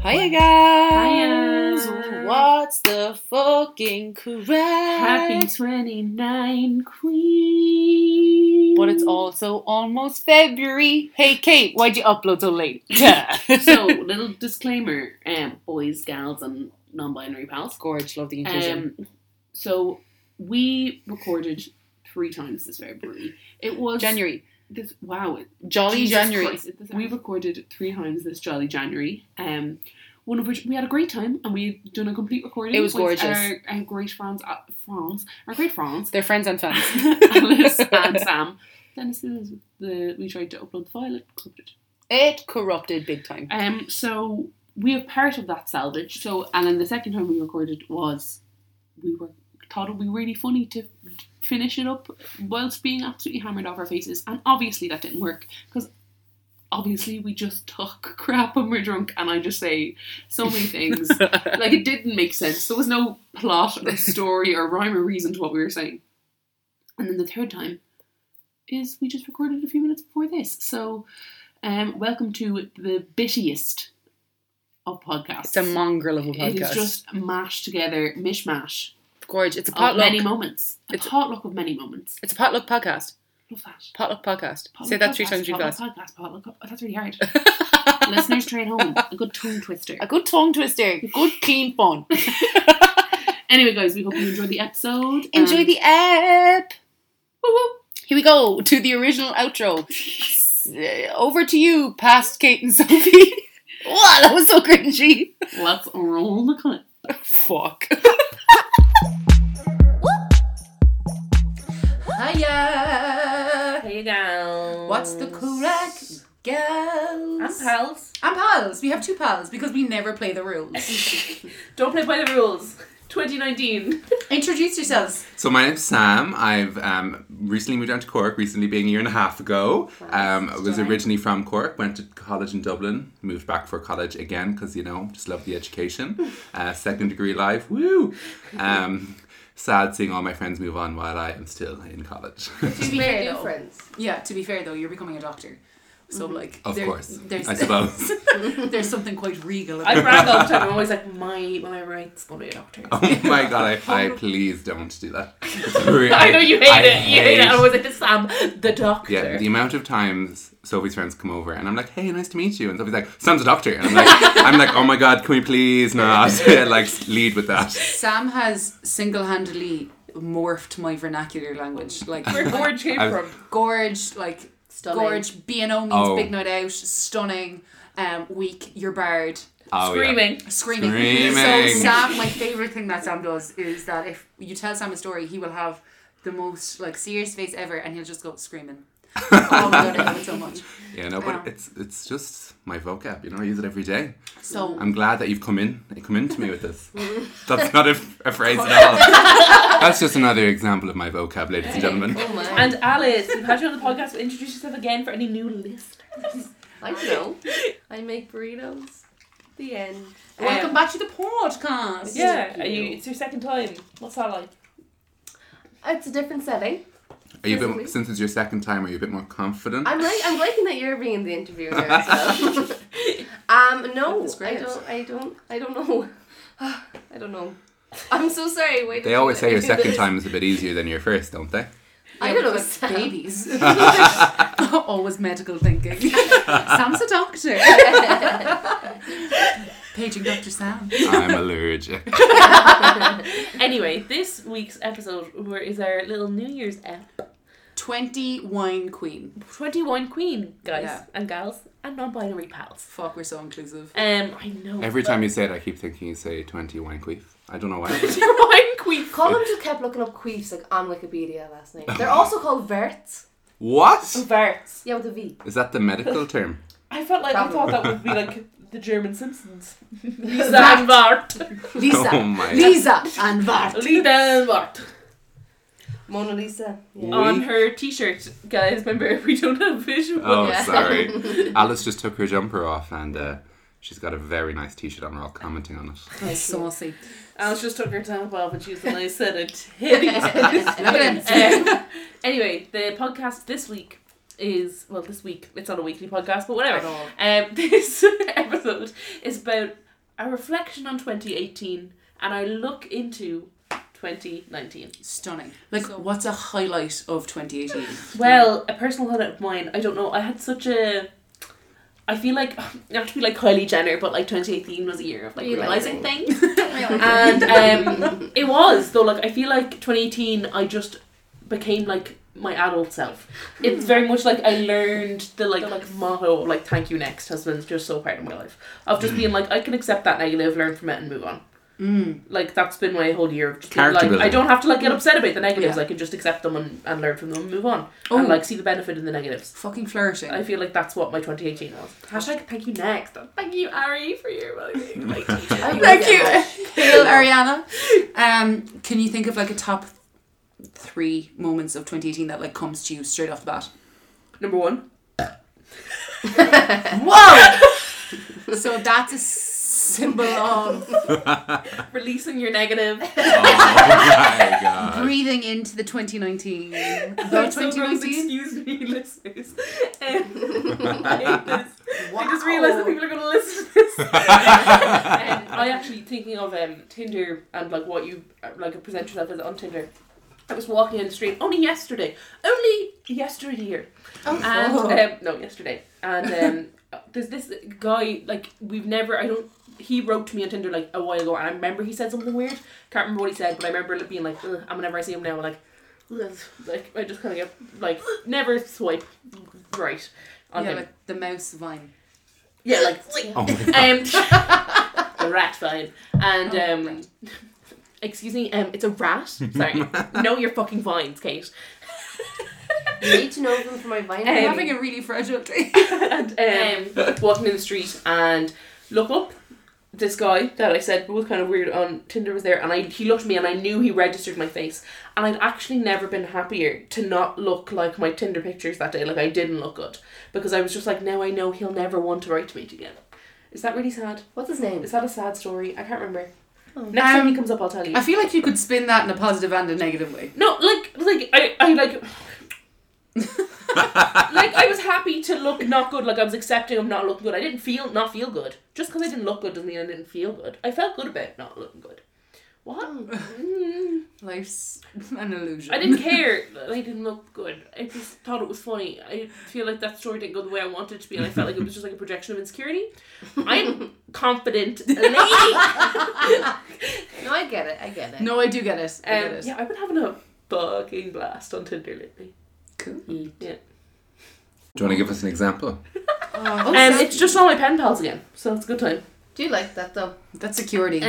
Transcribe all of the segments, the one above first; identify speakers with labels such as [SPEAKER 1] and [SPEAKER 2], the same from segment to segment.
[SPEAKER 1] Hiya guys!
[SPEAKER 2] Hiya.
[SPEAKER 1] What's the fucking correct?
[SPEAKER 2] Happy 29, Queen.
[SPEAKER 1] But it's also almost February. Hey Kate, why'd you upload so late?
[SPEAKER 2] So, little disclaimer, boys, gals, and non-binary pals.
[SPEAKER 1] Gorge, love the inclusion.
[SPEAKER 2] So, we recorded 3 times this February. It was
[SPEAKER 1] January.
[SPEAKER 2] Jolly
[SPEAKER 1] Jesus
[SPEAKER 2] January.
[SPEAKER 1] Christ.
[SPEAKER 2] We recorded 3 times this Jolly January. One of which we had a great time, and we'd done a complete recording.
[SPEAKER 1] It was
[SPEAKER 2] with
[SPEAKER 1] gorgeous.
[SPEAKER 2] Our great friends, our great friends,
[SPEAKER 1] They're friends and fans.
[SPEAKER 2] Alice and Sam. Then as soon as we tried to upload the file, it corrupted.
[SPEAKER 1] It corrupted big time.
[SPEAKER 2] So we have part of that salvage. So, and then the second time we recorded thought it would be really funny to finish it up whilst being absolutely hammered off our faces, and obviously that didn't work because obviously we just talk crap when we're drunk, and I just say so many things like it didn't make sense. There was no plot or story or rhyme or reason to what we were saying. And then the third time is we just recorded a few minutes before this. So welcome to the bittiest of podcasts.
[SPEAKER 1] It's a mongrel of a podcast.
[SPEAKER 2] It is just mashed together, mishmash.
[SPEAKER 1] Gorge. It's a
[SPEAKER 2] Of
[SPEAKER 1] potluck.
[SPEAKER 2] many moments. It's a potluck of many moments.
[SPEAKER 1] It's a potluck podcast.
[SPEAKER 2] Love that.
[SPEAKER 1] Potluck podcast.
[SPEAKER 2] Potluck
[SPEAKER 1] Say that 3
[SPEAKER 2] podcast,
[SPEAKER 1] times really fast.
[SPEAKER 2] potluck podcast, potluck. Oh, that's really hard. Listeners, try it home. A good tongue twister.
[SPEAKER 1] A good tongue twister. Good clean fun.
[SPEAKER 2] Anyway, guys, we hope you enjoyed the episode.
[SPEAKER 1] Enjoy the app. Woo-hoo. Here we go to the original outro. Over to you, past Kate and Sophie. Wow, that was so cringy.
[SPEAKER 2] Let's roll the clip.
[SPEAKER 1] Fuck.
[SPEAKER 3] Hiya!
[SPEAKER 2] Hey, gals.
[SPEAKER 3] What's the correct gals?
[SPEAKER 2] I'm pals.
[SPEAKER 3] I'm pals. We have 2 pals because we never play the rules.
[SPEAKER 2] Don't play by the rules. 2019.
[SPEAKER 3] Introduce yourselves.
[SPEAKER 4] So my name's Sam. I've recently moved down to Cork, recently being a year and a half ago. I was originally from Cork, went to college in Dublin, moved back for college again because, just love the education. Second degree life, woo! Sad seeing all my friends move on while I am still in college.
[SPEAKER 3] To be fair, though, yeah, to be fair though, you're becoming a doctor. So
[SPEAKER 4] Of course,
[SPEAKER 3] there's,
[SPEAKER 4] I suppose.
[SPEAKER 3] there's something quite regal about
[SPEAKER 2] I brag all the time. I'm always like, whenever it's going to be a doctor.
[SPEAKER 4] Oh my god, I please don't do that. Really,
[SPEAKER 2] I know you hate it. You hate it. I was like, this Sam, the doctor.
[SPEAKER 4] Yeah, the amount of times Sophie's friends come over and I'm like, hey, nice to meet you. And Sophie's like, Sam's a doctor. And I'm like, oh my god, can we please not lead with that?
[SPEAKER 3] Sam has single-handedly morphed my vernacular language. Like
[SPEAKER 2] Where Gorge came from.
[SPEAKER 3] gorge, like
[SPEAKER 5] Stunning.
[SPEAKER 3] gorge, B&O means big night out, stunning, weak, you're barred.
[SPEAKER 4] Oh,
[SPEAKER 2] Screaming.
[SPEAKER 4] Yeah.
[SPEAKER 3] Screaming.
[SPEAKER 4] Screaming.
[SPEAKER 3] So Sam, my favourite thing that Sam does is that if you tell Sam a story, he will have the most serious face ever, and he'll just go screaming. Oh my god, I love it so much.
[SPEAKER 4] Yeah, no, but it's just my vocab, I use it every day.
[SPEAKER 3] So
[SPEAKER 4] I'm glad that you've come into me with this. That's not a phrase at all. That's just another example of my vocab, ladies and gentlemen.
[SPEAKER 5] Oh my.
[SPEAKER 2] And Alice, we've had you on the podcast. Introduce yourself again for any new listeners.
[SPEAKER 5] I don't know. I make burritos. The end.
[SPEAKER 3] welcome back to the podcast.
[SPEAKER 2] Yeah,
[SPEAKER 5] Thank you.
[SPEAKER 2] it's your second time. What's that like?
[SPEAKER 5] It's a different setting.
[SPEAKER 4] Are you a bit, since it's your second time, are you a bit more confident?
[SPEAKER 5] I'm liking that you're being the interviewer there as well. No,
[SPEAKER 3] That's great.
[SPEAKER 5] I don't know. I don't know. I'm so sorry. Wait.
[SPEAKER 4] They always say your second time is a bit easier than your first, don't they?
[SPEAKER 5] I don't know.
[SPEAKER 3] Like
[SPEAKER 5] Sam.
[SPEAKER 3] babies. Always medical thinking. Sam's a doctor. Paging Dr. Sam.
[SPEAKER 4] I'm allergic.
[SPEAKER 2] Anyway, this week's episode is our little New Year's ep.
[SPEAKER 3] 20 wine queen.
[SPEAKER 2] 21 Queen, guys
[SPEAKER 3] Yeah.
[SPEAKER 2] and gals and non-binary pals.
[SPEAKER 3] Fuck, we're so inclusive.
[SPEAKER 2] I know.
[SPEAKER 4] Every time you say it, I keep thinking you say 20 wine queef. I don't know why.
[SPEAKER 2] Wine Queen.
[SPEAKER 5] Colin just kept looking up queefs on Wikipedia last night. They're also called verts.
[SPEAKER 4] What?
[SPEAKER 2] Verts.
[SPEAKER 5] Yeah, with a V.
[SPEAKER 4] Is that the medical term?
[SPEAKER 2] I thought that would be like the German Simpsons. Lisa
[SPEAKER 3] Vart.
[SPEAKER 2] and Bart.
[SPEAKER 3] Lisa.
[SPEAKER 4] Oh my.
[SPEAKER 3] Lisa and Vart.
[SPEAKER 2] Lisa and Bart.
[SPEAKER 5] Mona Lisa. Yeah.
[SPEAKER 2] On her t-shirt, guys, remember we don't have visual.
[SPEAKER 4] Oh,
[SPEAKER 5] Yeah.
[SPEAKER 4] sorry. Alice just took her jumper off and she's got a very nice t-shirt on. We're all commenting on it.
[SPEAKER 3] That's saucy.
[SPEAKER 2] Alice just took her top off and she was a nice set of titties. Anyway, the podcast this week is, well, this week, it's not a weekly podcast, but whatever.
[SPEAKER 3] At all.
[SPEAKER 2] This episode is about a reflection on 2018, and I look into 2019.
[SPEAKER 3] Stunning. Like, what's a highlight of 2018?
[SPEAKER 2] Well, a personal highlight of mine, I don't know, I had such a... I feel like, not to be like Kylie Jenner, but like 2018 was a year of like realising things. And it was, though, like I feel like 2018 I just became like my adult self. It's very much like I learned the like motto of like thank you next has been just so part of my life. Of just being like I can accept that negative, learn from it and move on. Like that's been my whole year of just being, like I don't have to like get upset about the negatives. I can just accept them and learn from them and move on. And like see the benefit in the negatives.
[SPEAKER 3] Fucking flourishing.
[SPEAKER 2] I feel like that's what my 2018 was. Hashtag thank you next. Thank you Ari for your like
[SPEAKER 3] Thank you. Hail Ariana. Can you think of like a top 3 moments of 2018 that like comes to you straight off the bat?
[SPEAKER 2] Number 1.
[SPEAKER 3] Whoa! So that's a symbol of
[SPEAKER 2] Releasing your negative.
[SPEAKER 4] Oh my god.
[SPEAKER 3] breathing into the 2019. The
[SPEAKER 2] So gross,
[SPEAKER 3] 2019?
[SPEAKER 2] excuse me, listeners. I hate this. I just realised that people are going to listen to this. I actually, thinking of Tinder and like what you like present yourself as on Tinder, I was walking in the street only yesterday here. Yesterday. And there's this guy, like, he wrote to me on Tinder like a while ago, and I remember he said something weird. Can't remember what he said, but I remember it being like, ugh, and whenever I see him now, I'm like, ugh, like I just kind of get like never swipe right on him.
[SPEAKER 3] Like the mouse vine.
[SPEAKER 2] Yeah, like
[SPEAKER 4] Oh my god.
[SPEAKER 2] the rat vine, and excuse me, it's a rat. Sorry, know your fucking vines, Kate.
[SPEAKER 5] You need to know them for my vine.
[SPEAKER 3] I'm having a really fragile day.
[SPEAKER 2] And walking in the street and look up. This guy that I said was kind of weird on Tinder was there, and he looked at me and I knew he registered my face, and I'd actually never been happier to not look like my Tinder pictures that day. Like I didn't look good because I was just like, now I know he'll never want to write to me again. Is that really sad?
[SPEAKER 5] What's his name?
[SPEAKER 2] Is that a sad story? I can't remember. Next time he comes up I'll tell you.
[SPEAKER 3] I feel like you could spin that in a positive and a negative way.
[SPEAKER 2] No, like I like like I was happy to look not good. Like I was accepting of not looking good. I didn't not feel good. Just because I didn't look good doesn't mean I didn't feel good. I felt good about not looking good. What?
[SPEAKER 3] Life's an illusion.
[SPEAKER 2] I didn't care that I didn't look good. I just thought it was funny. I feel like that story didn't go the way I wanted it to be, and I felt like it was just like a projection of insecurity. I'm confident lady.
[SPEAKER 5] No, I get it.
[SPEAKER 3] No, I do get it. I get it.
[SPEAKER 2] Yeah, I've been having a fucking blast on Tinder lately.
[SPEAKER 3] Cool.
[SPEAKER 2] Yeah.
[SPEAKER 4] Do you want to give us an example?
[SPEAKER 2] It's just all my pen pals again, so it's a good time.
[SPEAKER 5] Do you like that though?
[SPEAKER 3] That's security.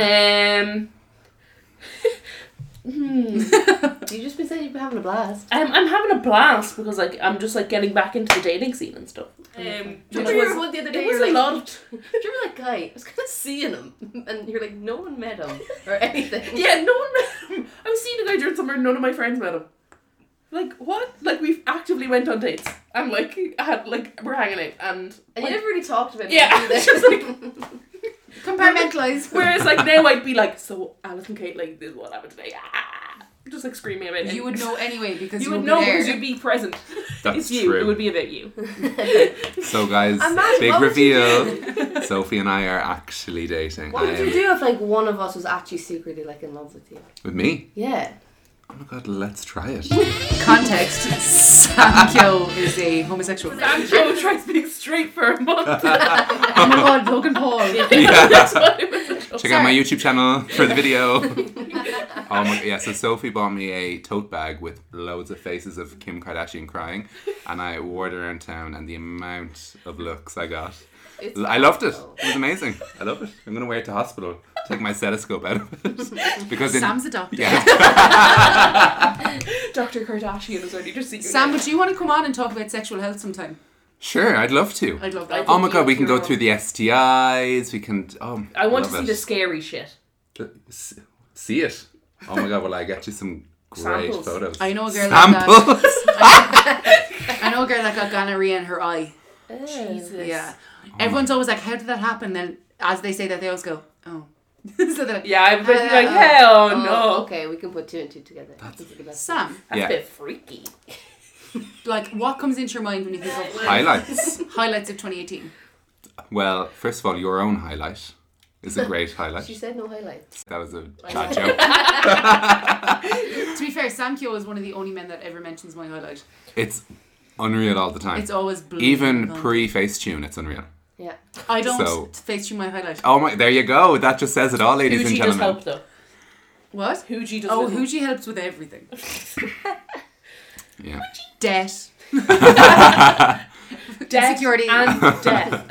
[SPEAKER 5] You just been saying you've been having a blast.
[SPEAKER 2] I'm having a blast because like I'm just like getting back into the dating scene and stuff.
[SPEAKER 5] Do you remember one the other day?
[SPEAKER 2] It was
[SPEAKER 5] you're
[SPEAKER 2] a
[SPEAKER 5] like,
[SPEAKER 2] lot of
[SPEAKER 5] do you remember that guy? I was kind of seeing him, and you're like, no one met him or anything.
[SPEAKER 2] yeah, no one met him. I was seeing a guy during summer, none of my friends met him. Like what? Like we've actively went on dates and like we're hanging out and
[SPEAKER 5] you never really talked about it.
[SPEAKER 2] yeah,
[SPEAKER 5] either.
[SPEAKER 2] just like
[SPEAKER 3] Compartmentalize.
[SPEAKER 2] whereas like now I'd be like, so Alice and Kate, like this is what happened today. Just like screaming about it.
[SPEAKER 3] You would know anyway because
[SPEAKER 2] You would
[SPEAKER 3] be
[SPEAKER 2] know
[SPEAKER 3] there.
[SPEAKER 2] because you'd be present.
[SPEAKER 4] That's
[SPEAKER 2] It's you.
[SPEAKER 4] true.
[SPEAKER 2] It would be about you.
[SPEAKER 4] So guys,
[SPEAKER 5] Imagine,
[SPEAKER 4] big
[SPEAKER 5] what would you
[SPEAKER 4] reveal. Sophie and I are actually dating.
[SPEAKER 5] What would you do if like one of us was actually secretly like in love with you?
[SPEAKER 4] With me?
[SPEAKER 5] Yeah.
[SPEAKER 4] Oh my god, let's try it.
[SPEAKER 3] Context. Sam Kyo is a homosexual.
[SPEAKER 2] And Joe tries being straight for a month.
[SPEAKER 3] Oh my god, Logan Paul.
[SPEAKER 4] Yeah.
[SPEAKER 2] That's what it was.
[SPEAKER 4] Check out my YouTube channel for the video. Oh my, yeah, so Sophie bought me a tote bag with loads of faces of Kim Kardashian crying, and I wore it around town, and the amount of looks I got. I loved it. It was amazing. I love it. I'm going to wear it to hospital. Take my stethoscope out of it. Because
[SPEAKER 3] Sam's a doctor.
[SPEAKER 4] Yeah.
[SPEAKER 2] Dr. Kardashian is already just seeing
[SPEAKER 3] Sam, would you want to come on and talk about sexual health sometime?
[SPEAKER 4] Sure, I'd love to.
[SPEAKER 3] I'd love that.
[SPEAKER 4] Oh my god, we can go through the STIs. We can. Oh,
[SPEAKER 2] I want to
[SPEAKER 4] love
[SPEAKER 2] see
[SPEAKER 4] it.
[SPEAKER 2] the scary shit.
[SPEAKER 4] See it. Oh my god, will I get you some great
[SPEAKER 2] Samples.
[SPEAKER 4] photos?
[SPEAKER 3] I know a girl
[SPEAKER 4] Samples.
[SPEAKER 3] like that. I know a girl that got gonorrhea in her eye.
[SPEAKER 2] Jesus.
[SPEAKER 3] Yeah. Everyone's always like, how did that happen? Then as they say that, they always go, oh. So they're like,
[SPEAKER 2] Yeah, I've been like, hell
[SPEAKER 5] Oh,
[SPEAKER 2] no.
[SPEAKER 5] okay, we can put 2 and 2 together. That's
[SPEAKER 3] Sam,
[SPEAKER 2] That's
[SPEAKER 4] Yeah.
[SPEAKER 2] a bit freaky.
[SPEAKER 3] like, what comes into your mind when you think of
[SPEAKER 4] Highlights.
[SPEAKER 3] highlights of 2018?
[SPEAKER 4] Well, first of all, your own highlight. is a great highlight.
[SPEAKER 5] She said no highlights.
[SPEAKER 4] That was a
[SPEAKER 5] I
[SPEAKER 4] bad
[SPEAKER 5] know.
[SPEAKER 4] joke.
[SPEAKER 3] To be fair, Sam Kyo is one of the only men that ever mentions my highlight.
[SPEAKER 4] It's unreal all the time.
[SPEAKER 3] It's always blue.
[SPEAKER 4] Even pre-Facetune, it's unreal.
[SPEAKER 5] Yeah.
[SPEAKER 3] I don't
[SPEAKER 4] So-
[SPEAKER 3] face through my highlight.
[SPEAKER 4] Oh my, there you go. That just says it all, ladies and
[SPEAKER 2] Hugie does
[SPEAKER 4] gentlemen.
[SPEAKER 2] help though.
[SPEAKER 3] What?
[SPEAKER 2] Hugie does.
[SPEAKER 3] Oh,
[SPEAKER 2] little-
[SPEAKER 3] Hugie helps with everything.
[SPEAKER 4] Yeah.
[SPEAKER 3] Debt.
[SPEAKER 2] Death
[SPEAKER 3] Security.
[SPEAKER 2] and death.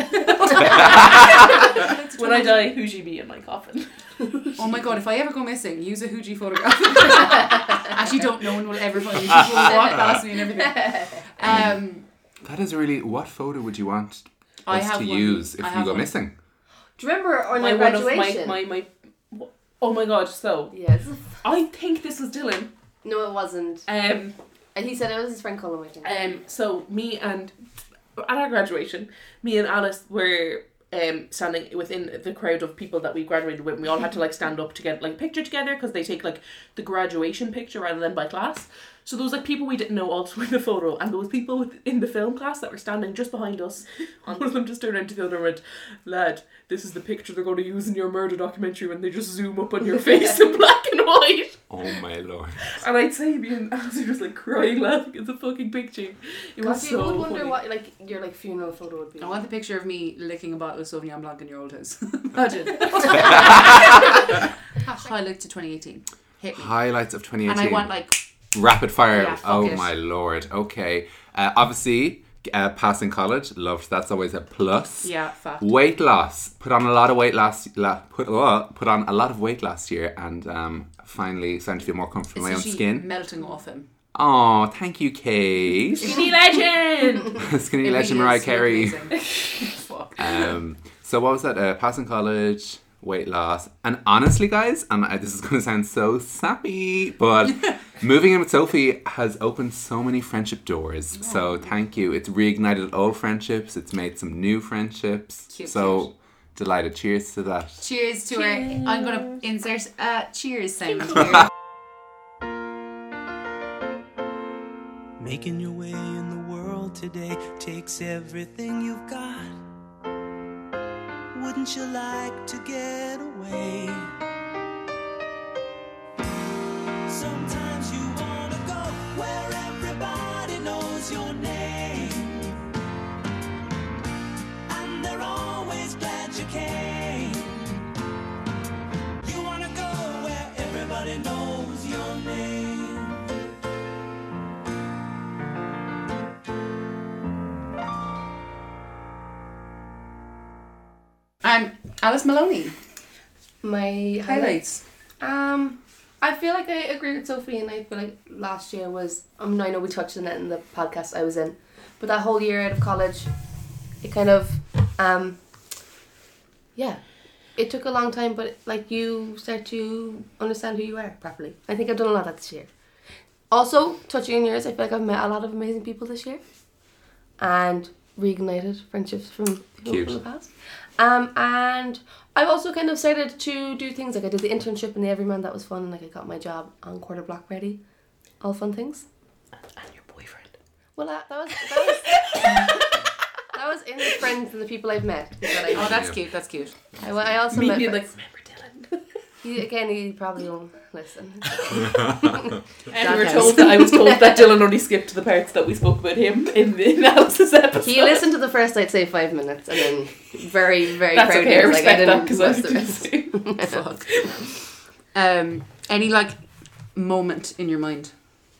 [SPEAKER 2] When I die, Hugie be in my coffin.
[SPEAKER 3] Oh my god, if I ever go missing, use a Hugie photograph. Actually, don't. No one will ever find me. People will walk past me and everything.
[SPEAKER 4] That is really... What photo would you want
[SPEAKER 3] I
[SPEAKER 4] us
[SPEAKER 3] have
[SPEAKER 4] to
[SPEAKER 3] one.
[SPEAKER 4] use if
[SPEAKER 3] I
[SPEAKER 4] you
[SPEAKER 3] have
[SPEAKER 4] go
[SPEAKER 3] one.
[SPEAKER 4] missing?
[SPEAKER 5] Do you remember on
[SPEAKER 2] My
[SPEAKER 5] my
[SPEAKER 2] one of
[SPEAKER 5] graduation?
[SPEAKER 2] my. Oh my god! So
[SPEAKER 5] Yes.
[SPEAKER 2] I think this was Dylan.
[SPEAKER 5] No, it wasn't.
[SPEAKER 2] Um.
[SPEAKER 5] And he said it was his friend Colin, I think.
[SPEAKER 2] So me and at our graduation, me and Alice were standing within the crowd of people that we graduated with. And we all had to like stand up to get like a picture together because they take like the graduation picture rather than by class. So there was like people we didn't know also in the photo, and there was people in the film class that were standing just behind us. And one of them just turned around to the other and went, "Lad, this is the picture they're going to use in your murder documentary when they just zoom up on your face in black and white."
[SPEAKER 4] Oh my lord.
[SPEAKER 2] And I'd say me and Alice were just like crying laughing at the fucking picture. It was
[SPEAKER 5] you would
[SPEAKER 2] so
[SPEAKER 5] wonder
[SPEAKER 2] funny.
[SPEAKER 5] what like your like funeral photo would be.
[SPEAKER 3] I want the picture of me licking a bottle of Sauvignon Blanc in your old house. Imagine. Highlight to 2018. Hit me.
[SPEAKER 4] Highlights of 2018.
[SPEAKER 3] And I want like...
[SPEAKER 4] Rapid fire.
[SPEAKER 3] Yeah, fuck
[SPEAKER 4] Oh
[SPEAKER 3] it.
[SPEAKER 4] my lord. Okay. Obviously, passing college. Loved. That's always a plus.
[SPEAKER 3] Yeah, fact.
[SPEAKER 4] Weight loss. Put on a lot of weight last. Put on a lot of weight last year, and finally starting to feel more comfortable in my own
[SPEAKER 3] It's
[SPEAKER 4] skin.
[SPEAKER 3] melting off him.
[SPEAKER 4] Oh, thank you, Kate.
[SPEAKER 2] Skinny legend!
[SPEAKER 4] Skinny
[SPEAKER 3] It
[SPEAKER 4] legend
[SPEAKER 3] really
[SPEAKER 4] Mariah
[SPEAKER 3] is
[SPEAKER 4] Carey.
[SPEAKER 3] amazing. Fuck.
[SPEAKER 4] So what was that? Passing college, weight loss, and honestly, guys, and this is going to sound so sappy, but moving in with Sophie has opened so many friendship doors. So thank you. It's reignited old friendships. It's made some new friendships.
[SPEAKER 3] Cute,
[SPEAKER 4] So delighted. Cheers to that.
[SPEAKER 3] Cheers to our... I'm going to insert a cheers sound here.
[SPEAKER 6] Making your way in the world today takes everything you've got. Wouldn't you like to get away? Sometimes you wanna go where everybody knows your name, and they're always glad you came. You wanna go where everybody knows your name.
[SPEAKER 3] And Alice Maloney.
[SPEAKER 5] My
[SPEAKER 3] Highlights.
[SPEAKER 5] I feel like I agree with Sophie, and I feel like last year was. I know we touched on it in the podcast I was in, but that whole year out of college, it kind of, it took a long time, but like you start to understand who you are properly. I think I've done a lot of that this year. Also, touching on yours, I feel like I've met a lot of amazing people this year, and reignited friendships from people
[SPEAKER 4] Cute.
[SPEAKER 5] from the past. And I've also kind of started to do things like I did the internship in the Everyman, that was fun, and like I got my job on Quarter Block Ready, all fun things.
[SPEAKER 2] And your boyfriend.
[SPEAKER 5] Well, that was that was in the friends and the people I've met. is what I
[SPEAKER 3] Oh,
[SPEAKER 5] mean.
[SPEAKER 3] that's cute. That's cute.
[SPEAKER 5] I also
[SPEAKER 2] Me
[SPEAKER 5] met
[SPEAKER 2] being like,
[SPEAKER 5] friends.
[SPEAKER 2] remember Dylan?
[SPEAKER 5] He probably won't listen.
[SPEAKER 2] I was told that Dylan only skipped the parts that we spoke about him in the analysis episode.
[SPEAKER 5] He listened to the first, I'd say, 5 minutes, and then very, very
[SPEAKER 2] That's
[SPEAKER 5] proud.
[SPEAKER 2] okay, I
[SPEAKER 5] he was like, I
[SPEAKER 2] respect that
[SPEAKER 5] didn't
[SPEAKER 2] because I
[SPEAKER 5] watch
[SPEAKER 2] did
[SPEAKER 5] the rest.
[SPEAKER 3] Fuck. Any like moment in your mind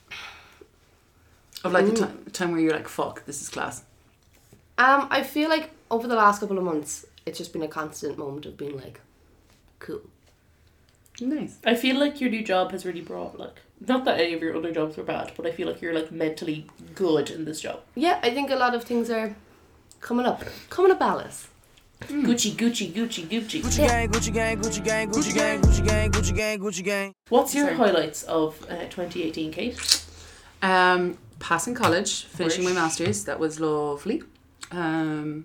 [SPEAKER 3] of like a time where you're like, fuck, this is class.
[SPEAKER 5] I feel like over the last couple of months, it's just been a constant moment of being like, cool.
[SPEAKER 3] Nice.
[SPEAKER 2] I feel like your new job has really brought like, not that any of your other jobs were bad, but I feel like you're like mentally good in this job.
[SPEAKER 5] Yeah, I think a lot of things are coming up, Alice.
[SPEAKER 2] Gucci, Gucci, Gucci, Gucci.
[SPEAKER 6] Gucci gang, Gucci gang, Gucci gang, Gucci gang, Gucci gang, Gucci gang, Gucci gang.
[SPEAKER 2] What's your
[SPEAKER 3] Sorry.
[SPEAKER 2] highlights of 2018, Kate?
[SPEAKER 3] Passing college, finishing my
[SPEAKER 2] Wish.
[SPEAKER 3] masters. That was lovely. A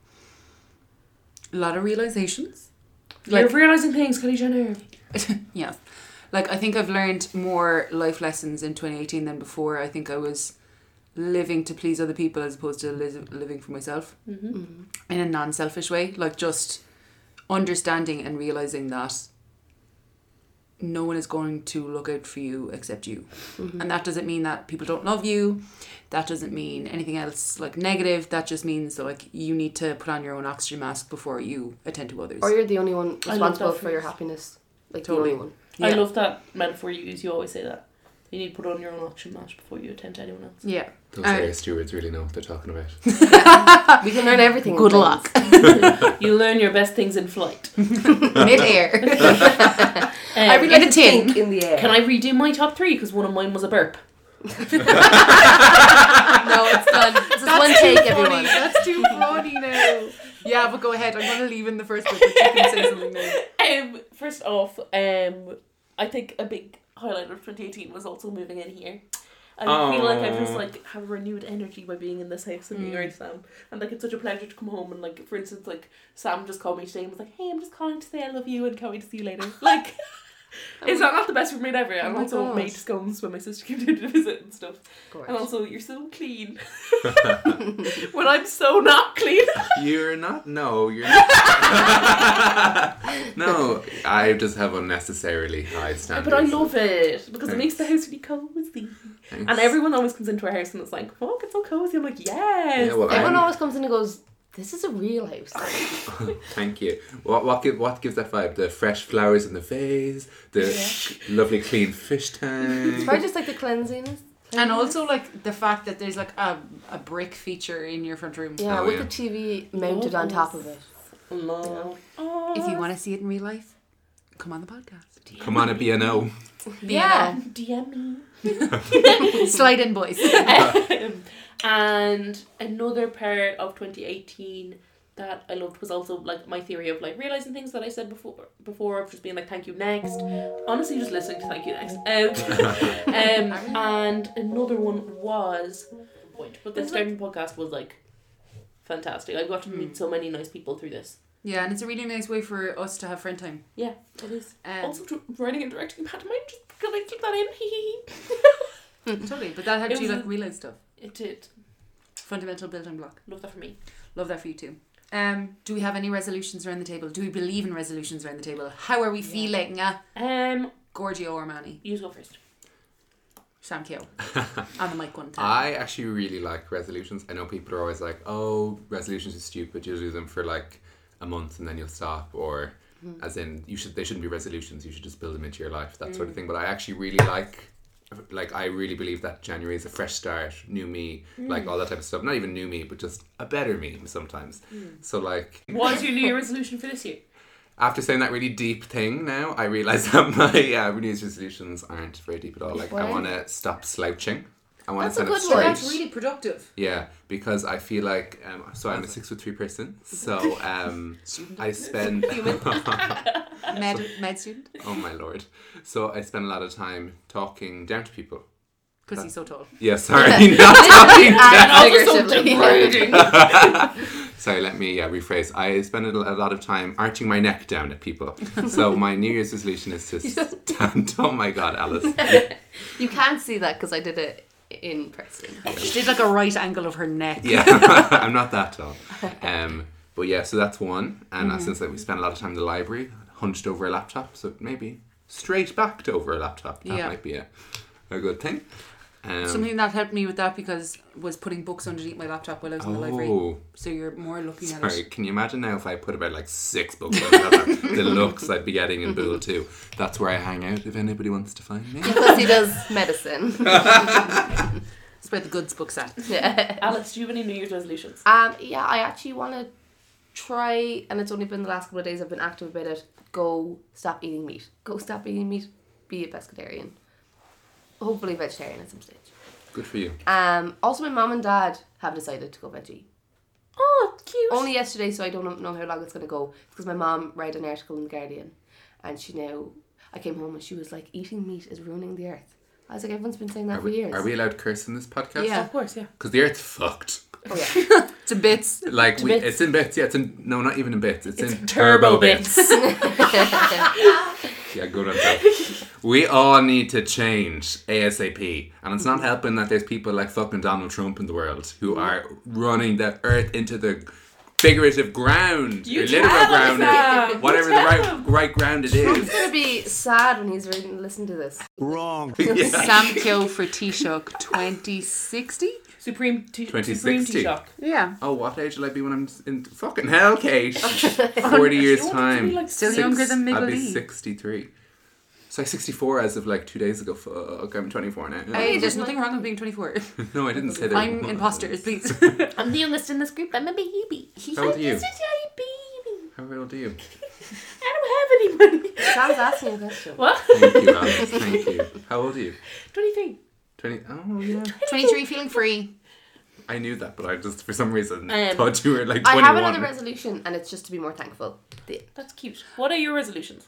[SPEAKER 3] lot of realizations.
[SPEAKER 2] You're realising things, Kylie Jenner.
[SPEAKER 3] Yeah. Like, I think I've learned more life lessons in 2018 than before. I think I was living to please other people as opposed to living for myself in a non-selfish way. Like, just understanding and realizing that no one is going to look out for you except you. And that doesn't mean that people don't love you. That doesn't mean anything else like negative. That just means that like you need to put on your own oxygen mask before you attend to others.
[SPEAKER 5] Or you're the only one
[SPEAKER 2] I love
[SPEAKER 5] responsible
[SPEAKER 2] that
[SPEAKER 5] for your
[SPEAKER 2] phrase.
[SPEAKER 5] happiness. Like
[SPEAKER 3] Totally.
[SPEAKER 5] the only one.
[SPEAKER 2] I
[SPEAKER 3] Yeah.
[SPEAKER 2] love that metaphor you use. You always say that. You need to put on your own oxygen mask before you attend to anyone else.
[SPEAKER 3] Yeah.
[SPEAKER 4] Those air stewards really know what they're talking about.
[SPEAKER 5] We can learn everything. in
[SPEAKER 3] Good
[SPEAKER 5] planes.
[SPEAKER 3] luck.
[SPEAKER 2] You learn your best things in flight.
[SPEAKER 3] Mid-air.
[SPEAKER 5] I really
[SPEAKER 3] In
[SPEAKER 5] like
[SPEAKER 3] a
[SPEAKER 5] to
[SPEAKER 3] tin.
[SPEAKER 5] think in the air.
[SPEAKER 2] Can I redo my top 3? Because one of mine was a burp.
[SPEAKER 5] No, it's done. This is one take, everyone.
[SPEAKER 3] That's too funny now. Yeah, but go ahead. I'm going to leave in the first bit, but you can say something now.
[SPEAKER 2] First off, I think a big highlight of 2018 was also moving in here. I feel like I've just like have renewed energy by being in this house and being around Sam, and like it's such a pleasure to come home and like, for instance, like Sam just called me today and was like, "Hey, I'm just calling to say I love you and can't wait to see you later." Like, is that not the best roommate ever? And
[SPEAKER 5] my
[SPEAKER 2] also
[SPEAKER 5] God.
[SPEAKER 2] made scones when my sister came down to visit and stuff.
[SPEAKER 5] Gorgeous.
[SPEAKER 2] And also, you're so clean when I'm so not clean.
[SPEAKER 4] You're not. No, you're not. No, I just have unnecessarily high standards.
[SPEAKER 2] But I love it because it
[SPEAKER 4] Thanks.
[SPEAKER 2] makes the house really cozy.
[SPEAKER 4] Thanks.
[SPEAKER 2] And everyone always comes into our house and it's like, "Fuck, it's so cozy." I'm like, "Yes."
[SPEAKER 4] Yeah, well,
[SPEAKER 5] Everyone
[SPEAKER 4] I'm-
[SPEAKER 5] always comes in and goes, "This is a real house."
[SPEAKER 4] Thank you. What gives that vibe? The fresh flowers in the vase, the lovely clean fish
[SPEAKER 5] It's
[SPEAKER 4] tank.
[SPEAKER 5] probably just like the cleansiness.
[SPEAKER 3] And also like the fact that there's like a brick feature in your front room.
[SPEAKER 5] Yeah,
[SPEAKER 4] Oh,
[SPEAKER 5] with
[SPEAKER 4] yeah.
[SPEAKER 5] the TV mounted on top of it.
[SPEAKER 2] No.
[SPEAKER 3] If you want to see it in real life, come on the podcast.
[SPEAKER 4] Come on, a B&O.
[SPEAKER 5] Yeah.
[SPEAKER 2] DM me.
[SPEAKER 3] Slide in, boys.
[SPEAKER 2] And another part of 2018 that I loved was also like my theory of like realizing things that I said before of just being like, "Thank you next." Honestly, just listening to "Thank you next." And another one was but the starting podcast was like fantastic. I got to meet so many nice people through this.
[SPEAKER 3] Yeah, and it's a really nice way for us to have friend time.
[SPEAKER 2] Yeah, it is. Also,
[SPEAKER 3] Also,
[SPEAKER 2] writing and directing pantomime, just gonna keep that in.
[SPEAKER 3] totally. But that helped
[SPEAKER 2] It
[SPEAKER 3] you
[SPEAKER 2] was
[SPEAKER 3] like realize stuff.
[SPEAKER 2] It did.
[SPEAKER 3] Fundamental building block.
[SPEAKER 2] Love that for me.
[SPEAKER 3] Love that for you too. Do we have any resolutions around the table? Do we believe in resolutions around the table? How are we feeling? Gorgio or Manny?
[SPEAKER 2] You go first.
[SPEAKER 3] Sam Kyo. On the mic one time.
[SPEAKER 4] I actually really like resolutions. I know people are always like, "Oh, resolutions are stupid. You'll do them for like a month and then you'll stop," or as in they shouldn't be resolutions. You should just build them into your life, that sort of thing. But I actually really like I really believe that January is a fresh start, new me, like all that type of stuff. Not even new me, but just a better me sometimes. So like,
[SPEAKER 2] What's your New Year resolution for this year?
[SPEAKER 4] after saying that really deep thing now, I realise that my New Year's resolutions aren't very deep at all. Like, I
[SPEAKER 5] Why?
[SPEAKER 4] want to stop slouching. I want
[SPEAKER 5] That's
[SPEAKER 4] to
[SPEAKER 5] a
[SPEAKER 4] stand up
[SPEAKER 5] good one.
[SPEAKER 4] straight.
[SPEAKER 3] That's really productive.
[SPEAKER 4] Yeah, because I feel like so I'm a 6'3" person. So I spend
[SPEAKER 3] Med student.
[SPEAKER 4] oh my lord. So I spend a lot of time talking down to people.
[SPEAKER 3] Because he's so tall.
[SPEAKER 4] Yeah, sorry, not talking down.
[SPEAKER 5] Figuratively.
[SPEAKER 4] Sorry, let me rephrase. I spend a lot of time arching my neck down at people. So my New Year's resolution is to stand. Oh my God, Alice.
[SPEAKER 5] You can't see that because I did it in person.
[SPEAKER 3] She did like a right angle of her neck.
[SPEAKER 4] Yeah, I'm not that tall. But yeah, so that's one. And since we spent a lot of time in the library, hunched over a laptop, so maybe straight backed over a laptop. That
[SPEAKER 3] Yeah.
[SPEAKER 4] might be a good thing.
[SPEAKER 3] Something that helped me with that because was putting books underneath my laptop while I was in the library.
[SPEAKER 4] Oh,
[SPEAKER 3] So you're more looking at
[SPEAKER 4] sorry.
[SPEAKER 3] it.
[SPEAKER 4] Can you imagine now if I put about like 6 books on the looks I'd be getting in Boole too? That's where I hang out if anybody wants to find me.
[SPEAKER 5] Because he does medicine.
[SPEAKER 3] It's where the goods books at.
[SPEAKER 5] Yeah.
[SPEAKER 2] Alex, do you have any New Year's resolutions?
[SPEAKER 5] Yeah, I actually want to try, and it's only been the last couple of days I've been active about it, go stop eating meat. Go stop eating meat, be a pescatarian. Hopefully vegetarian at some stage.
[SPEAKER 4] Good for you.
[SPEAKER 5] Also my mum and dad have decided to go veggie.
[SPEAKER 2] Oh, cute.
[SPEAKER 5] Only yesterday, so I don't know how long it's going to go. Because my mum read an article in The Guardian, and I came home and she was like, eating meat is ruining the earth. I was like, everyone's been saying that for years.
[SPEAKER 4] Are we allowed to curse in this podcast?
[SPEAKER 3] Yeah.
[SPEAKER 2] Of course, yeah.
[SPEAKER 4] Because the earth's fucked.
[SPEAKER 5] Oh yeah.
[SPEAKER 3] It's in bits.
[SPEAKER 4] Like
[SPEAKER 2] bits.
[SPEAKER 4] it's in bits. Yeah, no, not even in bits. It's in
[SPEAKER 2] turbo
[SPEAKER 4] turbo bits. Yeah, good on that. We all need to change ASAP, and it's not helping that there's people like fucking Donald Trump in the world who are running the earth into the figurative ground,
[SPEAKER 2] You
[SPEAKER 4] or literal
[SPEAKER 2] tell
[SPEAKER 4] ground,
[SPEAKER 2] him, Sam.
[SPEAKER 4] whatever
[SPEAKER 2] You
[SPEAKER 4] the
[SPEAKER 2] tell
[SPEAKER 4] right ground it
[SPEAKER 5] He's
[SPEAKER 4] is.
[SPEAKER 5] gonna be sad when he's listening to this.
[SPEAKER 6] Wrong.
[SPEAKER 4] Yeah.
[SPEAKER 3] Sam Kyo for Taoiseach 2060?
[SPEAKER 2] Supreme
[SPEAKER 4] 2060.
[SPEAKER 2] Taoiseach.
[SPEAKER 3] Yeah.
[SPEAKER 4] Oh, what age will I be when I'm in fucking hell, Kate? 40 years
[SPEAKER 2] You want it to be
[SPEAKER 4] time.
[SPEAKER 2] like
[SPEAKER 3] Still younger than
[SPEAKER 4] I'll
[SPEAKER 3] Miggle
[SPEAKER 4] be
[SPEAKER 3] Lee.
[SPEAKER 4] 63. So I'm 64 as of like 2 days ago. Fuck, I'm 24 now.
[SPEAKER 3] Hey, there's nothing wrong with being 24.
[SPEAKER 4] No, I didn't say that.
[SPEAKER 3] I'm imposters, please.
[SPEAKER 5] I'm the youngest in this group. I'm a baby.
[SPEAKER 4] How old are you?
[SPEAKER 5] This is a baby.
[SPEAKER 4] How old are you?
[SPEAKER 2] I don't have any money.
[SPEAKER 5] Sam's asking a question.
[SPEAKER 2] What?
[SPEAKER 4] Thank you, Alice. Thank you. How old are you?
[SPEAKER 2] 23.
[SPEAKER 4] 20. Oh, yeah.
[SPEAKER 3] 23, feeling free.
[SPEAKER 4] I knew that, but I just, for some reason,
[SPEAKER 2] Um,
[SPEAKER 4] thought you were like
[SPEAKER 5] I
[SPEAKER 4] 21.
[SPEAKER 5] have another resolution, and it's just to be more thankful.
[SPEAKER 2] That's cute. What are your resolutions?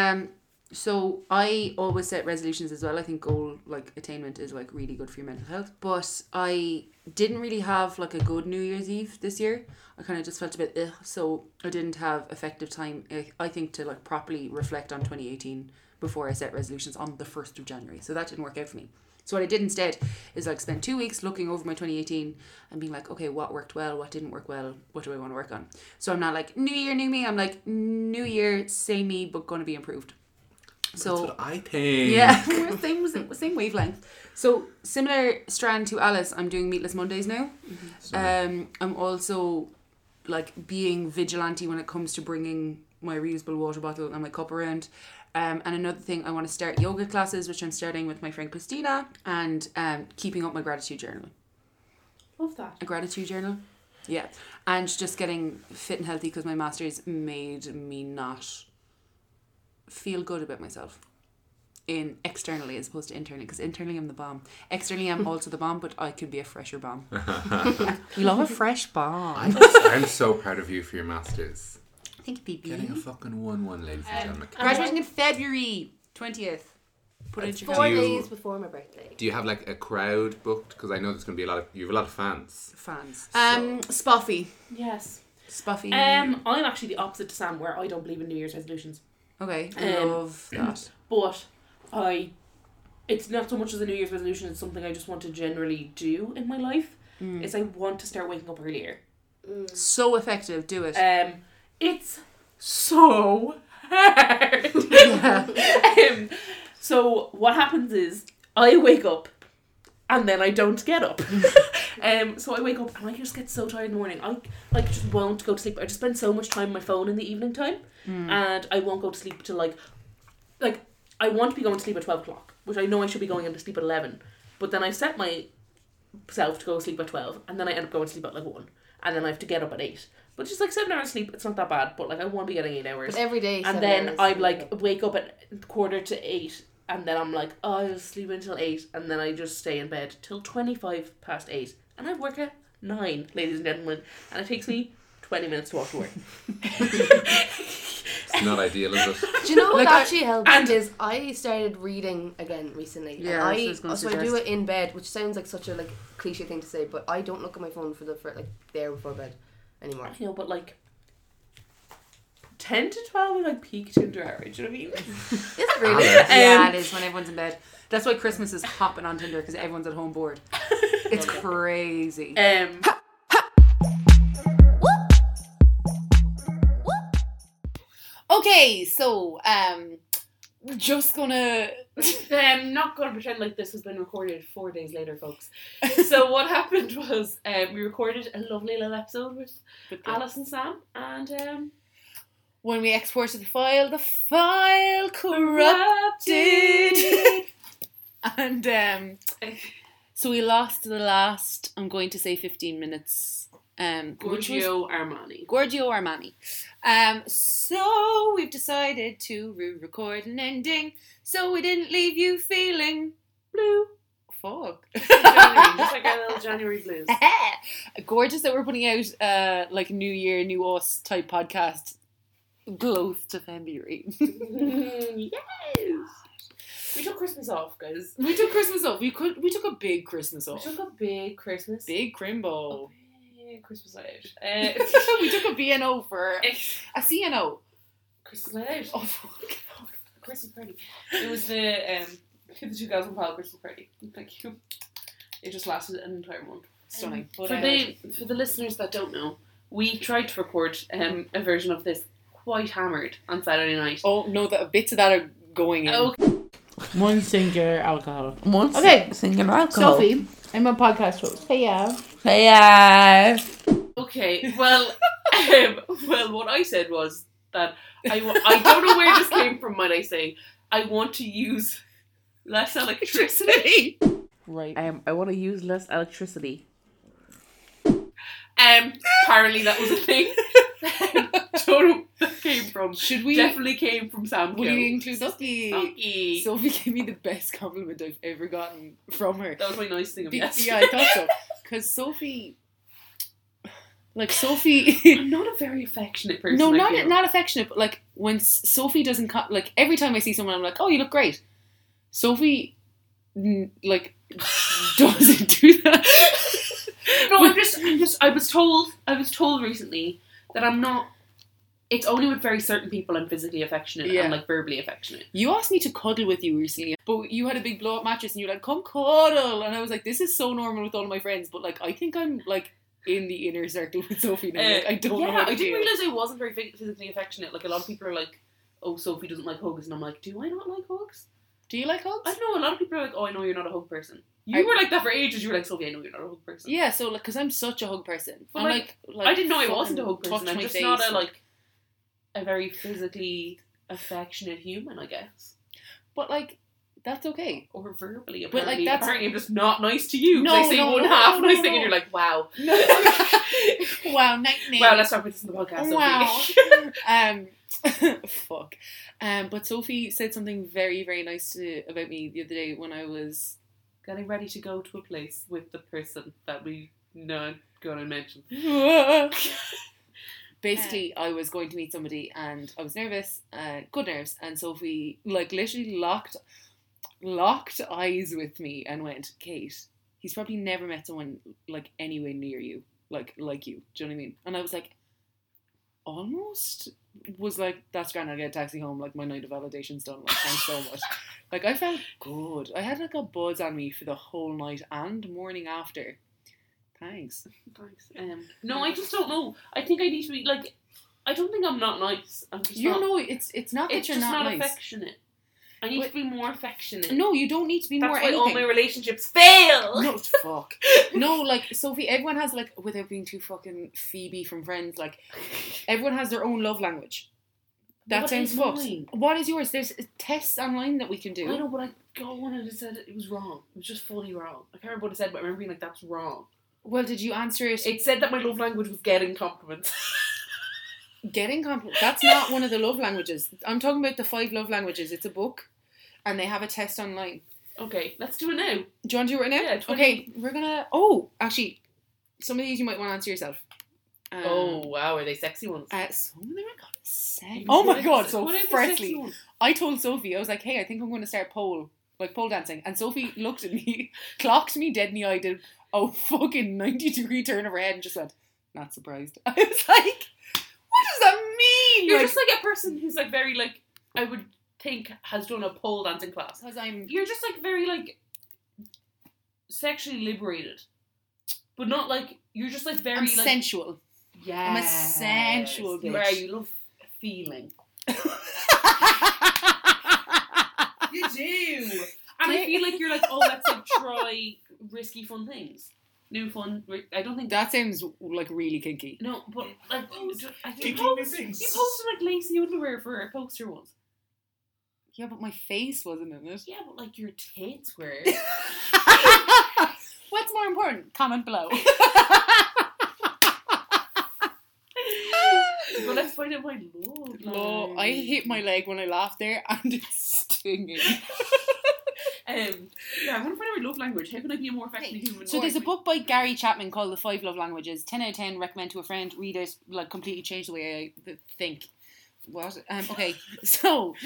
[SPEAKER 3] So I always set resolutions as well. I think goal like attainment is like really good for your mental health. But I didn't really have like a good New Year's Eve this year. I kind of just felt a bit ugh, so I didn't have effective time. I think to like properly reflect on 2018 before I set resolutions on the 1st of January. So that didn't work out for me. So what I did instead is like spend 2 weeks looking over my 2018 and being like, okay, what worked well, what didn't work well, what do I want to work on? So I'm not like new year, new me. I'm like new year, same me, but going to be improved. So
[SPEAKER 4] That's what I think.
[SPEAKER 3] yeah, we're same wavelength. So similar strand to Alice, I'm doing Meatless Mondays now. I'm also like being vigilante when it comes to bringing my reusable water bottle and my cup around. And another thing, I want to start yoga classes, which I'm starting with my friend Christina, and keeping up my gratitude journal.
[SPEAKER 2] Love that.
[SPEAKER 3] A gratitude journal, yeah, and just getting fit and healthy because my masters made me not feel good about myself in externally as opposed to internally, because internally I'm the bomb, externally I'm also the bomb, but I could be a fresher bomb. We love a fresh bomb.
[SPEAKER 4] I'm so proud of you for your masters.
[SPEAKER 3] Thank you,
[SPEAKER 4] Getting a
[SPEAKER 3] BB.
[SPEAKER 4] fucking 1-1, ladies and gentlemen.
[SPEAKER 3] Graduating in February 20th. Put it in
[SPEAKER 4] That's
[SPEAKER 3] your
[SPEAKER 5] 4
[SPEAKER 4] Do you-
[SPEAKER 5] days before my birthday.
[SPEAKER 4] Do you have like a crowd booked? Because I know there's going to be you have a lot of fans.
[SPEAKER 3] fans. Spoffy.
[SPEAKER 2] Yes.
[SPEAKER 3] Spoffy.
[SPEAKER 2] I'm actually the opposite to Sam, where I don't believe in New Year's resolutions.
[SPEAKER 3] Okay, I love that.
[SPEAKER 2] But it's not so much as a New Year's resolution, it's something I just want to generally do in my life. Is I want to start waking up earlier.
[SPEAKER 3] So effective, do it.
[SPEAKER 2] It's so hard. So what happens is I wake up and then I don't get up. So I wake up and I just get so tired in the morning. I like just won't go to sleep. I just spend so much time on my phone in the evening time, and I won't go to sleep till like I want to be going to sleep at 12 o'clock, which I know I should be going to sleep at 11. But then I set myself to go to sleep at 12, and then I end up going to sleep at like 1, and then I have to get up at 8. But just like 7 hours sleep, it's not that bad. But like I want to be getting 8 hours.
[SPEAKER 5] But every day.
[SPEAKER 2] And
[SPEAKER 5] 7
[SPEAKER 2] then
[SPEAKER 5] hours.
[SPEAKER 2] I like wake up at 7:45, and then I'm like, oh, I'll sleep until 8, and then I just stay in bed till 8:25, and I work at 9, ladies and gentlemen, and it takes me 20 minutes to walk to work.
[SPEAKER 4] It's not ideal, is it?
[SPEAKER 5] Do you know what
[SPEAKER 3] Like,
[SPEAKER 5] actually helps?
[SPEAKER 2] and-
[SPEAKER 5] Is I started reading again recently.
[SPEAKER 3] Yeah,
[SPEAKER 5] and
[SPEAKER 3] that's what I was gonna
[SPEAKER 5] so I do
[SPEAKER 3] suggest.
[SPEAKER 5] it in bed, which sounds like such a like cliche thing to say, but I don't look at my phone for like there before bed anymore.
[SPEAKER 2] You know, but like 10 to 12 is like peak Tinder hour, do you know what I mean?
[SPEAKER 5] Is it really?
[SPEAKER 4] Alice.
[SPEAKER 3] Yeah, it is when everyone's in bed. That's why Christmas is hopping on Tinder, because everyone's at home bored. It's crazy.
[SPEAKER 1] Okay, so just gonna
[SPEAKER 2] I'm not going to pretend like this has been recorded 4 days later, folks. So what happened was we recorded a lovely little episode with Alice and Sam, and
[SPEAKER 1] when we exported the file corrupted. And so we lost the last, I'm going to say 15 minutes. Which was
[SPEAKER 2] Giorgio Armani.
[SPEAKER 1] Giorgio Armani. So we've decided to re-record an ending so we didn't leave you feeling blue. Fuck.
[SPEAKER 2] Just like our little January blues.
[SPEAKER 1] Gorgeous that we're putting out like New Year, New Us type podcast close to February.
[SPEAKER 2] Yes. We took Christmas off, guys.
[SPEAKER 1] We took Christmas off. We took a big Christmas
[SPEAKER 2] We
[SPEAKER 1] off.
[SPEAKER 2] took a big Christmas.
[SPEAKER 1] Big crimbo.
[SPEAKER 2] Big Christmas night out.
[SPEAKER 1] We took a B&O for a CNO.
[SPEAKER 2] Christmas night out.
[SPEAKER 1] Oh fuck.
[SPEAKER 2] Christmas party. It was the 2012 Christmas party. Thank you. It just lasted an entire month.
[SPEAKER 1] Stunning.
[SPEAKER 2] For
[SPEAKER 1] But,
[SPEAKER 2] the listeners that don't know, we tried to record a version of this quite hammered on Saturday night.
[SPEAKER 1] Oh no, the bits of that are going in.
[SPEAKER 2] Okay.
[SPEAKER 7] One single alcohol.
[SPEAKER 5] Okay.
[SPEAKER 7] Single alcohol.
[SPEAKER 5] Sophie, I'm a podcast host. Hey, yeah.
[SPEAKER 7] Hey,
[SPEAKER 2] Okay, well, what I said was that I don't know where this came from when I say I want to use less electricity.
[SPEAKER 1] Right.
[SPEAKER 7] I want to use less electricity.
[SPEAKER 2] Apparently that was a thing. Don't know where that came from.
[SPEAKER 1] Should we
[SPEAKER 2] Definitely came from Sam
[SPEAKER 1] Will
[SPEAKER 2] Kill.
[SPEAKER 1] you include Lucky?
[SPEAKER 2] Lucky.
[SPEAKER 1] Sophie gave me the best compliment I've ever gotten from her.
[SPEAKER 2] That was my nice thing of yesterday.
[SPEAKER 1] Yeah, I thought so. Because Sophie, Sophie.
[SPEAKER 2] I'm not a very affectionate person.
[SPEAKER 1] No,
[SPEAKER 2] I feel.
[SPEAKER 1] not affectionate, but like when Sophie doesn't like every time I see someone, I'm like, oh, you look great. Sophie, like, doesn't do that.
[SPEAKER 2] No, I was told recently that I'm not. It's only with very certain people I'm physically affectionate
[SPEAKER 1] Yeah.
[SPEAKER 2] and like verbally affectionate.
[SPEAKER 1] You asked me to cuddle with you recently, but you had a big blow up mattress and you were like, come cuddle, and I was like, this is so normal with all of my friends, but like I think I'm like in the inner circle with Sophie now. Like, I don't know how to
[SPEAKER 2] I didn't
[SPEAKER 1] deal.
[SPEAKER 2] realise I wasn't very physically affectionate. Like a lot of people are like, oh, Sophie doesn't like hugs, and I'm like, do I not like hugs?
[SPEAKER 1] Do you like hugs?
[SPEAKER 2] I don't know. A lot of people are like, oh, I know you're not a hug person. You
[SPEAKER 1] I-
[SPEAKER 2] were like that for ages. You were like, Sophie, I know you're not a hug person.
[SPEAKER 1] Yeah, so like, because I'm such a hug person.
[SPEAKER 2] But,
[SPEAKER 1] I'm
[SPEAKER 2] like,
[SPEAKER 1] like,
[SPEAKER 2] I didn't know I
[SPEAKER 1] fucking
[SPEAKER 2] wasn't a hug person.
[SPEAKER 1] touch
[SPEAKER 2] I'm
[SPEAKER 1] my
[SPEAKER 2] just
[SPEAKER 1] face,
[SPEAKER 2] not a very physically affectionate human, I guess.
[SPEAKER 1] But like, that's okay.
[SPEAKER 2] Or verbally,
[SPEAKER 1] But, like,
[SPEAKER 2] apparently.
[SPEAKER 1] that's-
[SPEAKER 2] Apparently I'm just not nice to you.
[SPEAKER 1] No,
[SPEAKER 2] I say
[SPEAKER 1] no,
[SPEAKER 2] one
[SPEAKER 1] no,
[SPEAKER 2] half
[SPEAKER 1] no,
[SPEAKER 2] nice
[SPEAKER 1] no,
[SPEAKER 2] thing
[SPEAKER 1] no.
[SPEAKER 2] and you're like, wow.
[SPEAKER 1] Wow, night.
[SPEAKER 2] Wow, let's talk about this in the podcast, Sophie.
[SPEAKER 1] Wow. Fuck. But Sophie said something very, very nice about me the other day when I was
[SPEAKER 2] Getting ready to go to a place with the person that we not gonna mention.
[SPEAKER 1] basically I was going to meet somebody and I was nervous, good nerves, and Sophie like literally locked eyes with me and went, Kate, he's probably never met someone like anywhere near you, like you. Do you know what I mean? And I was like, almost was like, that's grand, I'll get a taxi home, like my night of validation's done, like thanks so much. Like I felt good. I had like a buzz on me for the whole night and morning after. Thanks.
[SPEAKER 2] Thanks. No, I just don't know. I think I need to be like. I don't think I'm not nice. I'm just
[SPEAKER 1] You
[SPEAKER 2] not.
[SPEAKER 1] know, it's not that
[SPEAKER 2] It's
[SPEAKER 1] you're
[SPEAKER 2] just
[SPEAKER 1] not
[SPEAKER 2] not
[SPEAKER 1] nice.
[SPEAKER 2] affectionate. I need
[SPEAKER 1] But-
[SPEAKER 2] to be more affectionate.
[SPEAKER 1] No, you don't need to be
[SPEAKER 2] That's
[SPEAKER 1] more
[SPEAKER 2] why
[SPEAKER 1] anything.
[SPEAKER 2] all my relationships fail.
[SPEAKER 1] No, fuck. No, like, Sophie, everyone has, like, without being too fucking Phoebe from Friends, like, everyone has their own love language. That
[SPEAKER 2] What
[SPEAKER 1] sounds
[SPEAKER 2] is
[SPEAKER 1] fucked.
[SPEAKER 2] mine?
[SPEAKER 1] What is yours? There's tests online that we can do.
[SPEAKER 2] I know, but I got one and it said it was wrong. It was just fully wrong. I can't remember what it said, but I remember being like, that's wrong.
[SPEAKER 1] Well, did you answer it?
[SPEAKER 2] It said that my love language was getting compliments.
[SPEAKER 1] Getting compliments. That's not one of the love languages. I'm talking about the 5 love languages. It's a book, and they have a test online.
[SPEAKER 2] Okay, let's do it now.
[SPEAKER 1] Do you want to do it right now?
[SPEAKER 2] Yeah, 20.
[SPEAKER 1] Okay, we're gonna... Oh, actually, some of these you might want to answer yourself.
[SPEAKER 2] Oh, wow, are they sexy ones?
[SPEAKER 1] Some of them are kind of sick. Oh my god, so
[SPEAKER 2] What are the sexy
[SPEAKER 1] freshly.
[SPEAKER 2] ones?
[SPEAKER 1] I told Sophie, I was like, hey, I think I'm going to start pole dancing. And Sophie looked at me, clocked me dead in the eye, did a fucking 90-degree turn of her head and just went, not surprised. I was like, what does that mean?
[SPEAKER 2] You're
[SPEAKER 1] Like,
[SPEAKER 2] just like a person who's like very like, I would think has done a pole dancing class.
[SPEAKER 1] because I'm...
[SPEAKER 2] You're just like very like sexually liberated. But not like, you're just like very
[SPEAKER 1] I'm
[SPEAKER 2] like...
[SPEAKER 1] sensual.
[SPEAKER 2] Yeah.
[SPEAKER 1] I'm a sensual
[SPEAKER 2] You
[SPEAKER 1] bitch.
[SPEAKER 2] are, you love feeling. You do. And I feel like you're like, oh, let's like try risky fun things. New fun. I don't think
[SPEAKER 1] That sounds like really kinky.
[SPEAKER 2] No, but like I think
[SPEAKER 6] Kinky
[SPEAKER 2] you
[SPEAKER 6] new things.
[SPEAKER 2] posted like lacy underwear for a poster once.
[SPEAKER 1] Yeah, but my face wasn't in it.
[SPEAKER 2] Yeah, but like your tits were.
[SPEAKER 1] What's more important? Comment below.
[SPEAKER 2] But let's find out my love.
[SPEAKER 1] No, I hit my leg when I laughed there and it's stinging.
[SPEAKER 2] Yeah, I want to find out my love language. How can I be a more affectionate human?
[SPEAKER 1] So there's a book by Gary Chapman called The 5 Love Languages. 10 out of 10, recommend to a friend. Read it, like completely changed the way I think. What? Okay, so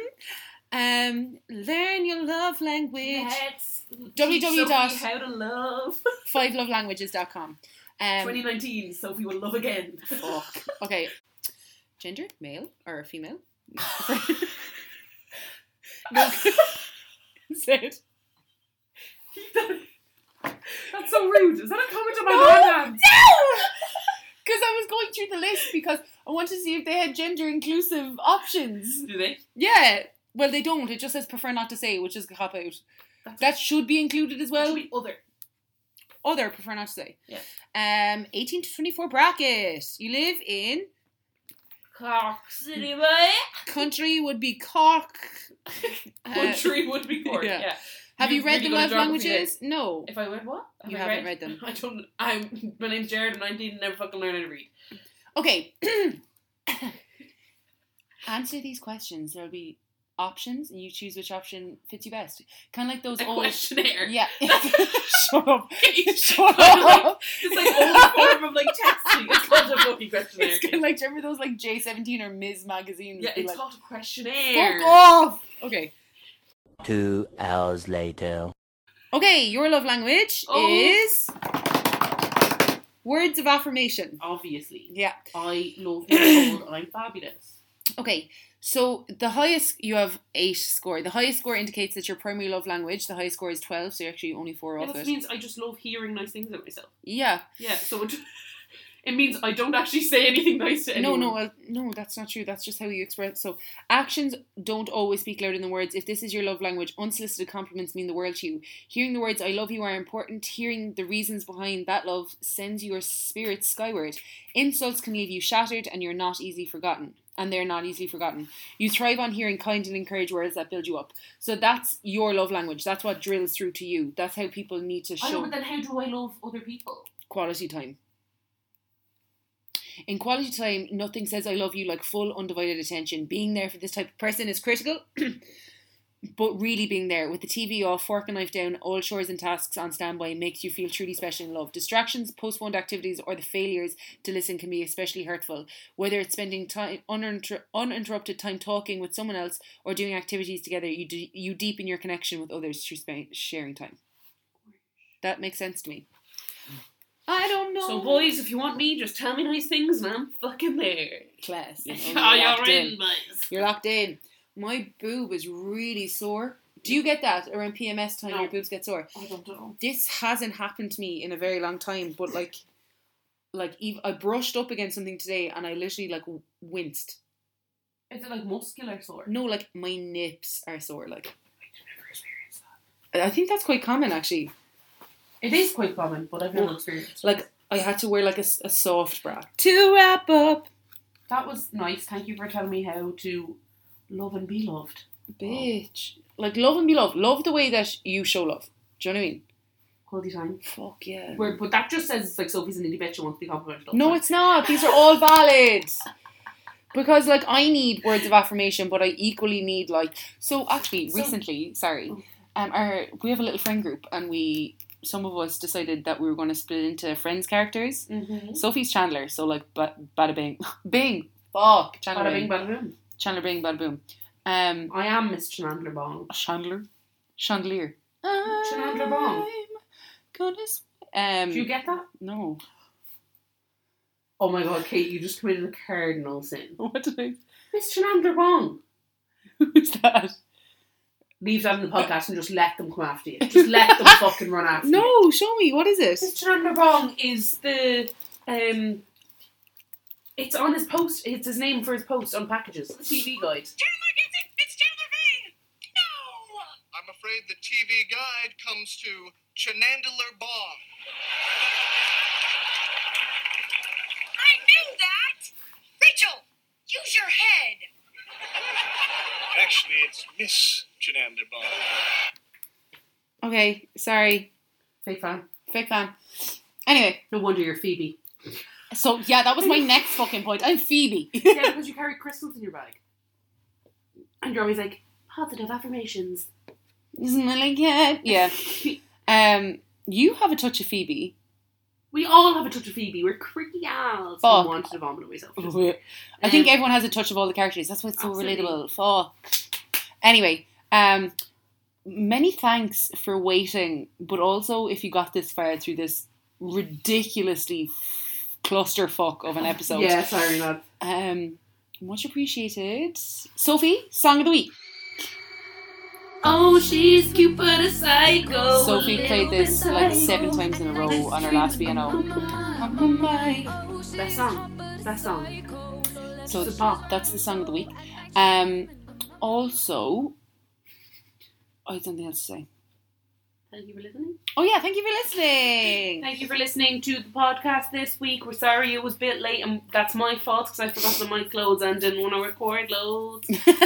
[SPEAKER 1] learn your love language.
[SPEAKER 2] Let's
[SPEAKER 1] www.
[SPEAKER 2] teach Sophie how to love.
[SPEAKER 1] 5lovelanguages.com.
[SPEAKER 2] 2019, Sophie will love again.
[SPEAKER 1] Fuck. Okay. Gender, male or female? No. Said.
[SPEAKER 2] That's so rude. Is that a comment on my man?
[SPEAKER 1] Because I was going through the list because I want to see if they had gender inclusive options.
[SPEAKER 2] Do they?
[SPEAKER 1] Yeah. Well, they don't. It just says prefer not to say, which is a cop out. That should be included as well.
[SPEAKER 2] Should be other.
[SPEAKER 1] Other, prefer not to say.
[SPEAKER 2] Yeah.
[SPEAKER 1] 18 to 24 bracket. You live in
[SPEAKER 2] Cork City, boy.
[SPEAKER 1] country would be Cork.
[SPEAKER 2] Country would be Cork.
[SPEAKER 1] yeah.
[SPEAKER 2] Yeah.
[SPEAKER 1] Have you read
[SPEAKER 2] really
[SPEAKER 1] the
[SPEAKER 2] good at
[SPEAKER 1] love
[SPEAKER 2] geography,
[SPEAKER 1] languages? No.
[SPEAKER 2] If I read what? Have
[SPEAKER 1] You
[SPEAKER 2] I
[SPEAKER 1] haven't read them.
[SPEAKER 2] I don't. My name's Jared. I'm 19. And never fucking learn how to read.
[SPEAKER 1] Okay. Answer these questions. There'll be options, and you choose which option fits you best. Kind of like those
[SPEAKER 2] A
[SPEAKER 1] old
[SPEAKER 2] questionnaire.
[SPEAKER 1] Yeah. Shut up. Shut
[SPEAKER 2] Kind of like-
[SPEAKER 1] up.
[SPEAKER 2] It's like old form of like testing. It's called a fucking questionnaire.
[SPEAKER 1] It's kind of like, do you remember those like J17 or Ms magazines?
[SPEAKER 2] Yeah,
[SPEAKER 1] Be
[SPEAKER 2] it's
[SPEAKER 1] like,
[SPEAKER 2] called a questionnaire.
[SPEAKER 1] fuck off. Okay.
[SPEAKER 6] 2 hours later.
[SPEAKER 1] Okay, your love language
[SPEAKER 2] Oh.
[SPEAKER 1] is words of affirmation.
[SPEAKER 2] Obviously.
[SPEAKER 1] Yeah.
[SPEAKER 2] I love being told I'm fabulous.
[SPEAKER 1] Okay, so the highest, you have 8 score. The highest score indicates that your primary love language, the highest score is 12, so you're actually only 4 off
[SPEAKER 2] That
[SPEAKER 1] it.
[SPEAKER 2] means I just love hearing nice things about myself.
[SPEAKER 1] Yeah.
[SPEAKER 2] Yeah, so it means I don't actually say anything nice to anyone.
[SPEAKER 1] No, that's not true. That's just how you express. So actions don't always speak louder than words. If this is your love language, unsolicited compliments mean the world to you. Hearing the words "I love you" are important. Hearing the reasons behind that love sends your spirit skyward. Insults can leave you shattered, and you're not easily forgotten. And they're not easily forgotten. You thrive on hearing kind and encouraged words that build you up. So that's your love language. That's what drills through to you. That's how people need to
[SPEAKER 2] I know,
[SPEAKER 1] show
[SPEAKER 2] but then how do I love other people?
[SPEAKER 1] quality time. In quality time, nothing says I love you like full undivided attention. Being there for this type of person is critical, but really being there with the TV off, fork and knife down, all chores and tasks on standby makes you feel truly special in love. Distractions, postponed activities, or the failures to listen can be especially hurtful. Whether it's spending time uninterrupted time talking with someone else or doing activities together, you deepen your connection with others through sharing time. That makes sense to me. I don't know.
[SPEAKER 2] So boys, if you want me, just tell me nice things and I'm fucking there.
[SPEAKER 1] Class. You know,
[SPEAKER 2] Oh,
[SPEAKER 1] you're
[SPEAKER 2] you're
[SPEAKER 1] locked
[SPEAKER 2] in, boys.
[SPEAKER 1] You're locked in. My boob is really sore. Do you get that around PMS time?
[SPEAKER 2] No.
[SPEAKER 1] Your boobs get sore.
[SPEAKER 2] I don't know.
[SPEAKER 1] This hasn't happened to me in a very long time, but like I brushed up against something today and I literally like winced.
[SPEAKER 2] Is it like muscular sore?
[SPEAKER 1] No, like my nips are sore. Like I think that's quite common actually.
[SPEAKER 2] It is quite common, but I've never experienced it.
[SPEAKER 1] Like I had to wear like a soft bra to wrap up.
[SPEAKER 2] That was nice. Thank you for telling me how to love and be loved.
[SPEAKER 1] Bitch. Like love and be loved. Love the way that you show love. Do you know what I mean?
[SPEAKER 2] Quality time.
[SPEAKER 1] Fuck yeah.
[SPEAKER 2] But that just says it's like Sophie's an indie bitch and wants to be complimented. all the
[SPEAKER 1] No,
[SPEAKER 2] time.
[SPEAKER 1] it's not. These are all valid. Because, like, I need words of affirmation, but I equally need, like... So, actually, recently, we have a little friend group, and some of us decided that we were going to split into friends' characters.
[SPEAKER 2] Mm-hmm.
[SPEAKER 1] Sophie's Chandler, so, like, bada bing. Bing! Fuck! Chandler
[SPEAKER 2] Bada
[SPEAKER 1] bing.
[SPEAKER 2] bing, bada boom.
[SPEAKER 1] Chandler bing, bada boom.
[SPEAKER 2] I am Miss Chandler Bong.
[SPEAKER 1] Chandelier.
[SPEAKER 2] Chandler Bong.
[SPEAKER 1] Goodness.
[SPEAKER 2] Do you get that?
[SPEAKER 1] No.
[SPEAKER 2] Oh my god, Kate, you just committed a cardinal sin.
[SPEAKER 1] What did I...
[SPEAKER 2] Miss Chandler Bong.
[SPEAKER 1] Who's that?
[SPEAKER 2] Leave that in the podcast and just let them come after you. Just let them fucking run after you.
[SPEAKER 1] No, show me. What is it?
[SPEAKER 2] Miss Chandler Bong is the it's on his post. It's his name for his post on packages. The TV guide.
[SPEAKER 8] Chandler gets it! It's Chandler Bing! No! I'm afraid the TV guide comes to Chenandler Bong. I knew that! Rachel, use your head! Actually, it's Miss Chenandler Bong.
[SPEAKER 1] Okay, sorry.
[SPEAKER 2] Fake fan.
[SPEAKER 1] Fake fan. Anyway,
[SPEAKER 2] No wonder you're Phoebe.
[SPEAKER 1] so yeah, that was my next fucking point. I'm Phoebe.
[SPEAKER 2] Yeah, because you carry crystals in your bag. And you're always like, positive affirmations.
[SPEAKER 1] Isn't it like it? Yeah. You have a touch of Phoebe.
[SPEAKER 2] We all have a touch of Phoebe. We're creepy owls. I
[SPEAKER 1] Fuck.
[SPEAKER 2] wanted to vomit on myself.
[SPEAKER 1] I think everyone has a touch of all the characters. That's why it's so
[SPEAKER 2] Absolutely.
[SPEAKER 1] relatable. Fuck. Anyway, many thanks for waiting, but also if you got this far through this ridiculously clusterfuck of an episode.
[SPEAKER 2] Yeah, sorry, lad.
[SPEAKER 1] Much appreciated. Sophie, song of the week.
[SPEAKER 2] Oh, she's cute but a psycho.
[SPEAKER 1] Sophie played this like 7 times in a row on her last piano.
[SPEAKER 2] Best song. Best song.
[SPEAKER 1] So
[SPEAKER 2] It's a pop.
[SPEAKER 1] that's the song of the week. Also, I had something else to say.
[SPEAKER 2] Thank you for listening.
[SPEAKER 1] Oh yeah, thank you for listening.
[SPEAKER 2] Thank you for listening to the podcast this week. We're sorry it was a bit late, and that's my fault because I forgot the mic loads and didn't want to record loads.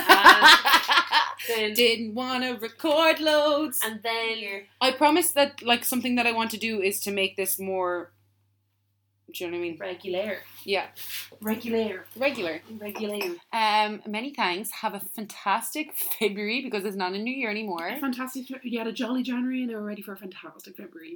[SPEAKER 2] Then,
[SPEAKER 1] Didn't want to record loads.
[SPEAKER 2] and then
[SPEAKER 1] I promise that like something that I want to do is to make this more. Do you know what I mean?
[SPEAKER 2] regular.
[SPEAKER 1] Yeah,
[SPEAKER 2] Regular.
[SPEAKER 1] regular. Many thanks. Have a fantastic February because it's not a new year anymore.
[SPEAKER 2] Fantastic. You had a jolly January and are ready for a fantastic February.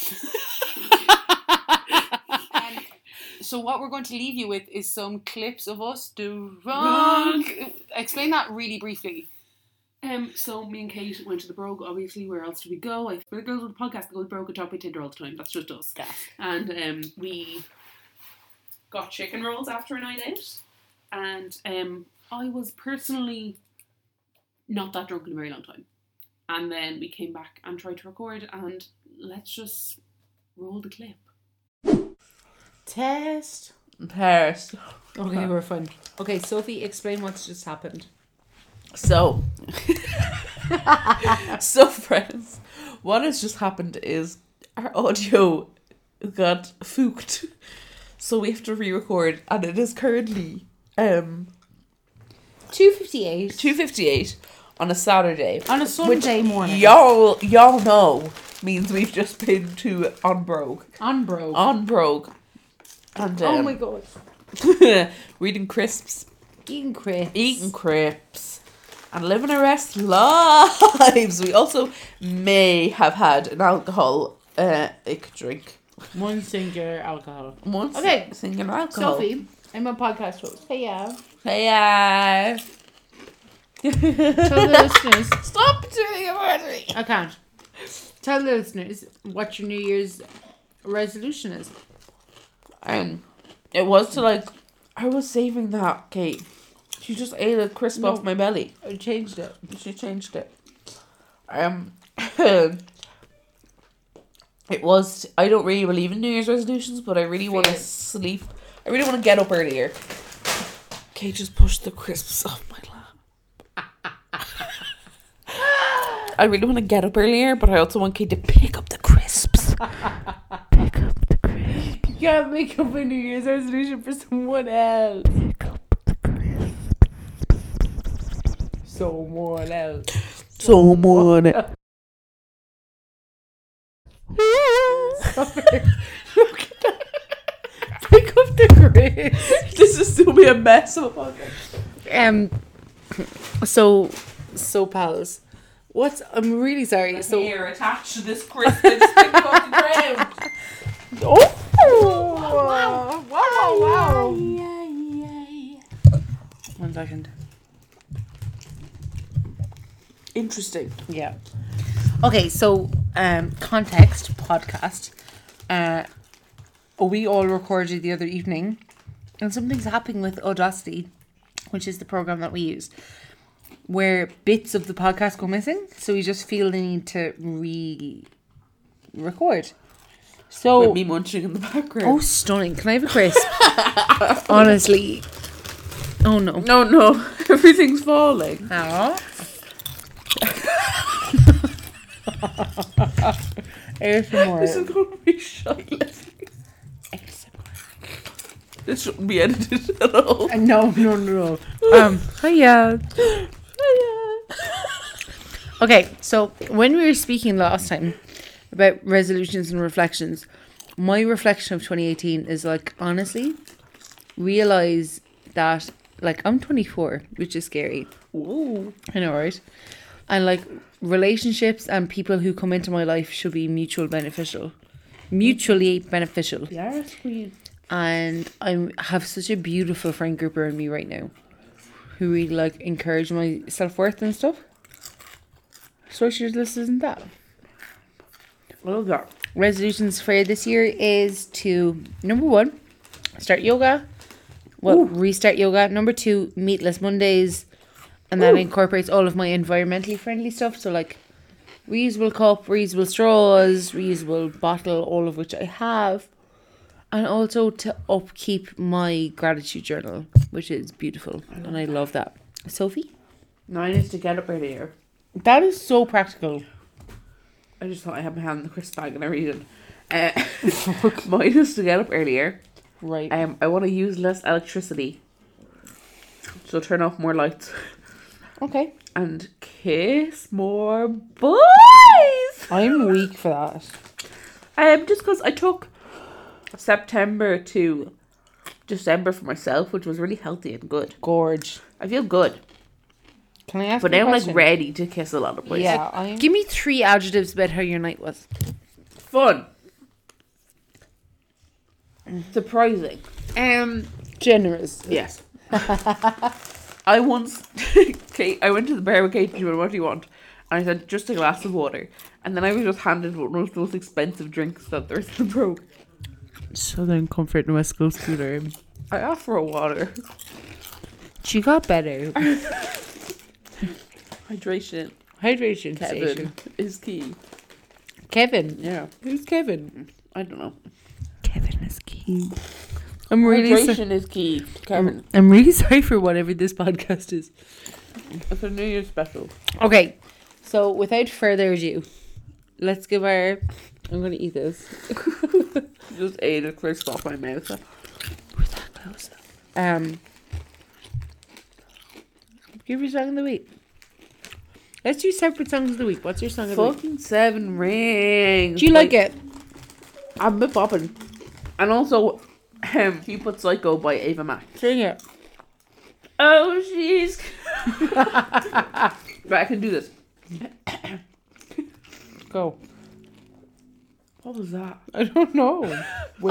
[SPEAKER 1] So what we're going to leave you with is some clips of us drunk. Explain that really briefly.
[SPEAKER 2] So me and Kate went to the Brogue. Obviously, where else do we go? We're the girls with the podcast that go to Brogue and talk by Tinder all the time. That's just us.
[SPEAKER 1] Gas.
[SPEAKER 2] And we got chicken rolls after a night out. And I was personally not that drunk in a very long time. And then we came back and tried to record. And let's just roll the clip.
[SPEAKER 7] Test. Okay, we're fine. Okay, Sophie, explain what's just happened.
[SPEAKER 9] So, friends, what has just happened is our audio got fooked, so we have to re-record, and it is currently
[SPEAKER 7] 2:58
[SPEAKER 9] 2:58 on a Saturday.
[SPEAKER 7] on a Sunday morning.
[SPEAKER 9] Y'all know means we've just been to On Brogue,
[SPEAKER 7] On Brogue.
[SPEAKER 9] and
[SPEAKER 7] Oh my god.
[SPEAKER 9] reading crisps,
[SPEAKER 7] Eating crepes.
[SPEAKER 9] eating crepes, and living our best lives. We also may have had an alcohol drink.
[SPEAKER 7] One single alcohol.
[SPEAKER 9] Once
[SPEAKER 7] Okay,
[SPEAKER 9] single alcohol.
[SPEAKER 7] Sophie, I'm a podcast host. Hey, yeah.
[SPEAKER 9] Hey,
[SPEAKER 7] Tell the listeners.
[SPEAKER 9] stop doing it, Marjorie.
[SPEAKER 7] I can't. Tell the listeners what your New Year's resolution is.
[SPEAKER 9] It was to I was saving that, Kate. She just ate a crisp off my belly.
[SPEAKER 7] I changed it.
[SPEAKER 9] She changed it. It was. I don't really believe in New Year's resolutions, but I really want to sleep. I really want to get up earlier. Kate just pushed the crisps off my lap. I really want to get up earlier, but I also want Kate to pick up the crisps. Pick up the crisps.
[SPEAKER 7] You gotta make up a New Year's resolution for someone else.
[SPEAKER 9] Pick up the crisps.
[SPEAKER 7] Someone else.
[SPEAKER 9] Someone.
[SPEAKER 7] Pick up the grapes.
[SPEAKER 9] This is still be a mess of a podcast.
[SPEAKER 7] So pals, I'm really sorry. So
[SPEAKER 9] Here, attached to this crisp and stick off the ground.
[SPEAKER 7] wow. Wow. 1 second.
[SPEAKER 9] Interesting.
[SPEAKER 7] Yeah. Okay, so context podcast. We all recorded the other evening, and something's happening with Audacity, which is the program that we use, where bits of the podcast go missing. So we just feel the need to re-record. So
[SPEAKER 9] With me munching in the background.
[SPEAKER 7] oh, stunning! Can I have a crisp? Honestly. Oh no.
[SPEAKER 9] No. Everything's falling.
[SPEAKER 7] Aw. ASMR.
[SPEAKER 9] This is going to be shite. This shouldn't be edited at all.
[SPEAKER 7] No. Hiya. Okay, so when we were speaking last time about resolutions and reflections, my reflection of 2018 is honestly, realize that I'm 24, which is scary.
[SPEAKER 9] Ooh.
[SPEAKER 7] I know, right? And relationships and people who come into my life should be mutually beneficial.
[SPEAKER 9] Yes, queen.
[SPEAKER 7] And I have such a beautiful friend group around me right now who really encourage my self-worth and stuff. So I should listen to that.
[SPEAKER 9] Well done.
[SPEAKER 7] Resolutions for this year is to, number 1, start yoga. Restart yoga. Number 2, meatless Mondays. And that incorporates all of my environmentally friendly stuff. So like reusable cup, reusable straws, reusable bottle, all of which I have. And also to upkeep my gratitude journal, which is beautiful. And I love that. Sophie?
[SPEAKER 2] Mine is to get up earlier.
[SPEAKER 7] That is so practical.
[SPEAKER 2] I just thought I had my hand in the crisp bag and I read it. Mine is to get up earlier.
[SPEAKER 7] Right.
[SPEAKER 2] I want to use less electricity. So turn off more lights.
[SPEAKER 7] Okay.
[SPEAKER 2] And kiss more boys.
[SPEAKER 7] I'm weak for that.
[SPEAKER 2] Just because I took September to December for myself, which was really healthy and good.
[SPEAKER 7] Gorge.
[SPEAKER 2] I feel good.
[SPEAKER 7] Can I ask
[SPEAKER 2] But
[SPEAKER 7] you a
[SPEAKER 2] now I'm like
[SPEAKER 7] question?
[SPEAKER 2] ready to kiss a lot of boys.
[SPEAKER 7] Yeah. Give me 3 adjectives about how your night was.
[SPEAKER 2] Fun. Surprising.
[SPEAKER 7] Generous.
[SPEAKER 2] Yes. I once, I went to the bar with Kate and she went, what do you want? And I said, just a glass of water. And then I was just handed one of the most expensive drinks that there's in the Pro.
[SPEAKER 7] Southern Comfort and West Coast Cooler.
[SPEAKER 2] I asked for a water.
[SPEAKER 7] She got better.
[SPEAKER 2] Hydration.
[SPEAKER 7] Hydration
[SPEAKER 2] Kevin
[SPEAKER 7] station.
[SPEAKER 2] is key.
[SPEAKER 7] Kevin.
[SPEAKER 2] Yeah.
[SPEAKER 7] Who's Kevin?
[SPEAKER 2] I don't know.
[SPEAKER 7] Kevin is key. I'm really
[SPEAKER 2] Hydration is key. Kevin.
[SPEAKER 7] I'm really sorry for whatever this podcast is.
[SPEAKER 2] It's a New Year's special.
[SPEAKER 7] Okay, so without further ado, let's give our. I'm gonna eat this.
[SPEAKER 2] Just ate a crisp off my mouth.
[SPEAKER 7] Where's that close? Give your song of the week. Let's do separate songs of the week. What's your song of the week?
[SPEAKER 2] Fucking 7 Rings.
[SPEAKER 7] Do you like it?
[SPEAKER 2] I'm a bit bopping. And also, He Put Psycho by Ava Max.
[SPEAKER 7] Sing it.
[SPEAKER 2] Oh, she's... Right, I can do this.
[SPEAKER 7] Go.
[SPEAKER 2] What was that?
[SPEAKER 7] I don't know. Wait.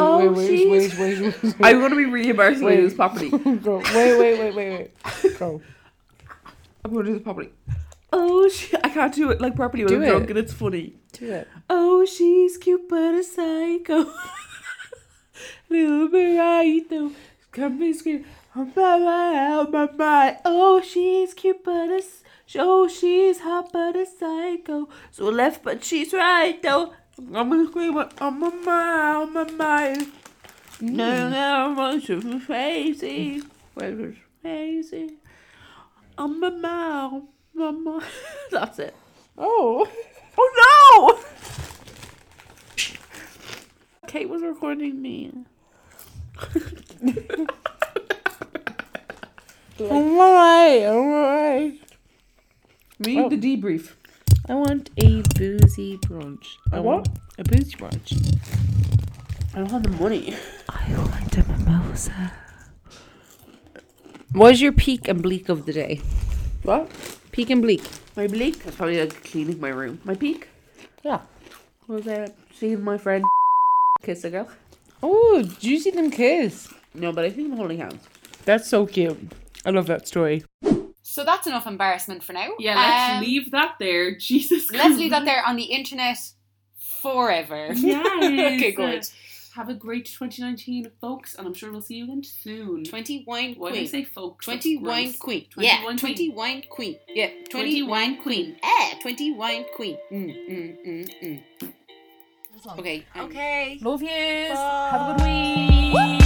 [SPEAKER 2] I'm going to be really embarrassed when I do this properly.
[SPEAKER 7] Go. Wait. Go.
[SPEAKER 2] I'm going to do this properly. Oh, I can't do it like properly when
[SPEAKER 7] Do
[SPEAKER 2] I'm
[SPEAKER 7] it.
[SPEAKER 2] drunk and it's funny.
[SPEAKER 7] Do it.
[SPEAKER 2] Oh, she's cute but a psycho. Little bit right though. Come and scream. My mind. Oh, she's cute but a... Oh, she's hot but a psycho. So left but she's right though. I'm gonna scream on my mind. No, I'm so crazy. Well, crazy. On my mouth. Mama. That's it.
[SPEAKER 7] Oh.
[SPEAKER 2] Oh no! Kate was recording me.
[SPEAKER 7] Alright.
[SPEAKER 2] We need the debrief.
[SPEAKER 7] I want a boozy brunch.
[SPEAKER 2] A what?
[SPEAKER 7] A boozy brunch.
[SPEAKER 2] I don't have the money.
[SPEAKER 7] I want a mimosa. What is your peak and bleak of the day?
[SPEAKER 2] What?
[SPEAKER 7] Peak and bleak.
[SPEAKER 2] My bleak? That's probably like cleaning my room. My peak?
[SPEAKER 7] Yeah.
[SPEAKER 2] Was seeing my friend kiss a girl.
[SPEAKER 7] Oh, did you see them kiss?
[SPEAKER 2] No, but I think I'm holding hands.
[SPEAKER 7] That's so cute. I love that story.
[SPEAKER 1] So that's enough embarrassment for now.
[SPEAKER 2] Yeah, let's leave that there. Jesus
[SPEAKER 1] Let's leave that there on the internet forever.
[SPEAKER 2] Yes.
[SPEAKER 1] Okay, good.
[SPEAKER 2] Have a great 2019, folks, and I'm sure we'll see you again soon.
[SPEAKER 1] 20 wine
[SPEAKER 2] Why did I
[SPEAKER 1] queen.
[SPEAKER 2] say folks?
[SPEAKER 1] 20
[SPEAKER 2] That's
[SPEAKER 1] wine
[SPEAKER 2] gross.
[SPEAKER 1] queen.
[SPEAKER 2] 20
[SPEAKER 1] Yeah,
[SPEAKER 2] wine
[SPEAKER 1] 20
[SPEAKER 2] queen.
[SPEAKER 1] wine queen. Yeah, 20
[SPEAKER 2] 20
[SPEAKER 1] wine
[SPEAKER 2] wine
[SPEAKER 1] queen. 20 wine queen. Okay.
[SPEAKER 9] Okay.
[SPEAKER 7] Love yous.
[SPEAKER 9] Have a good week.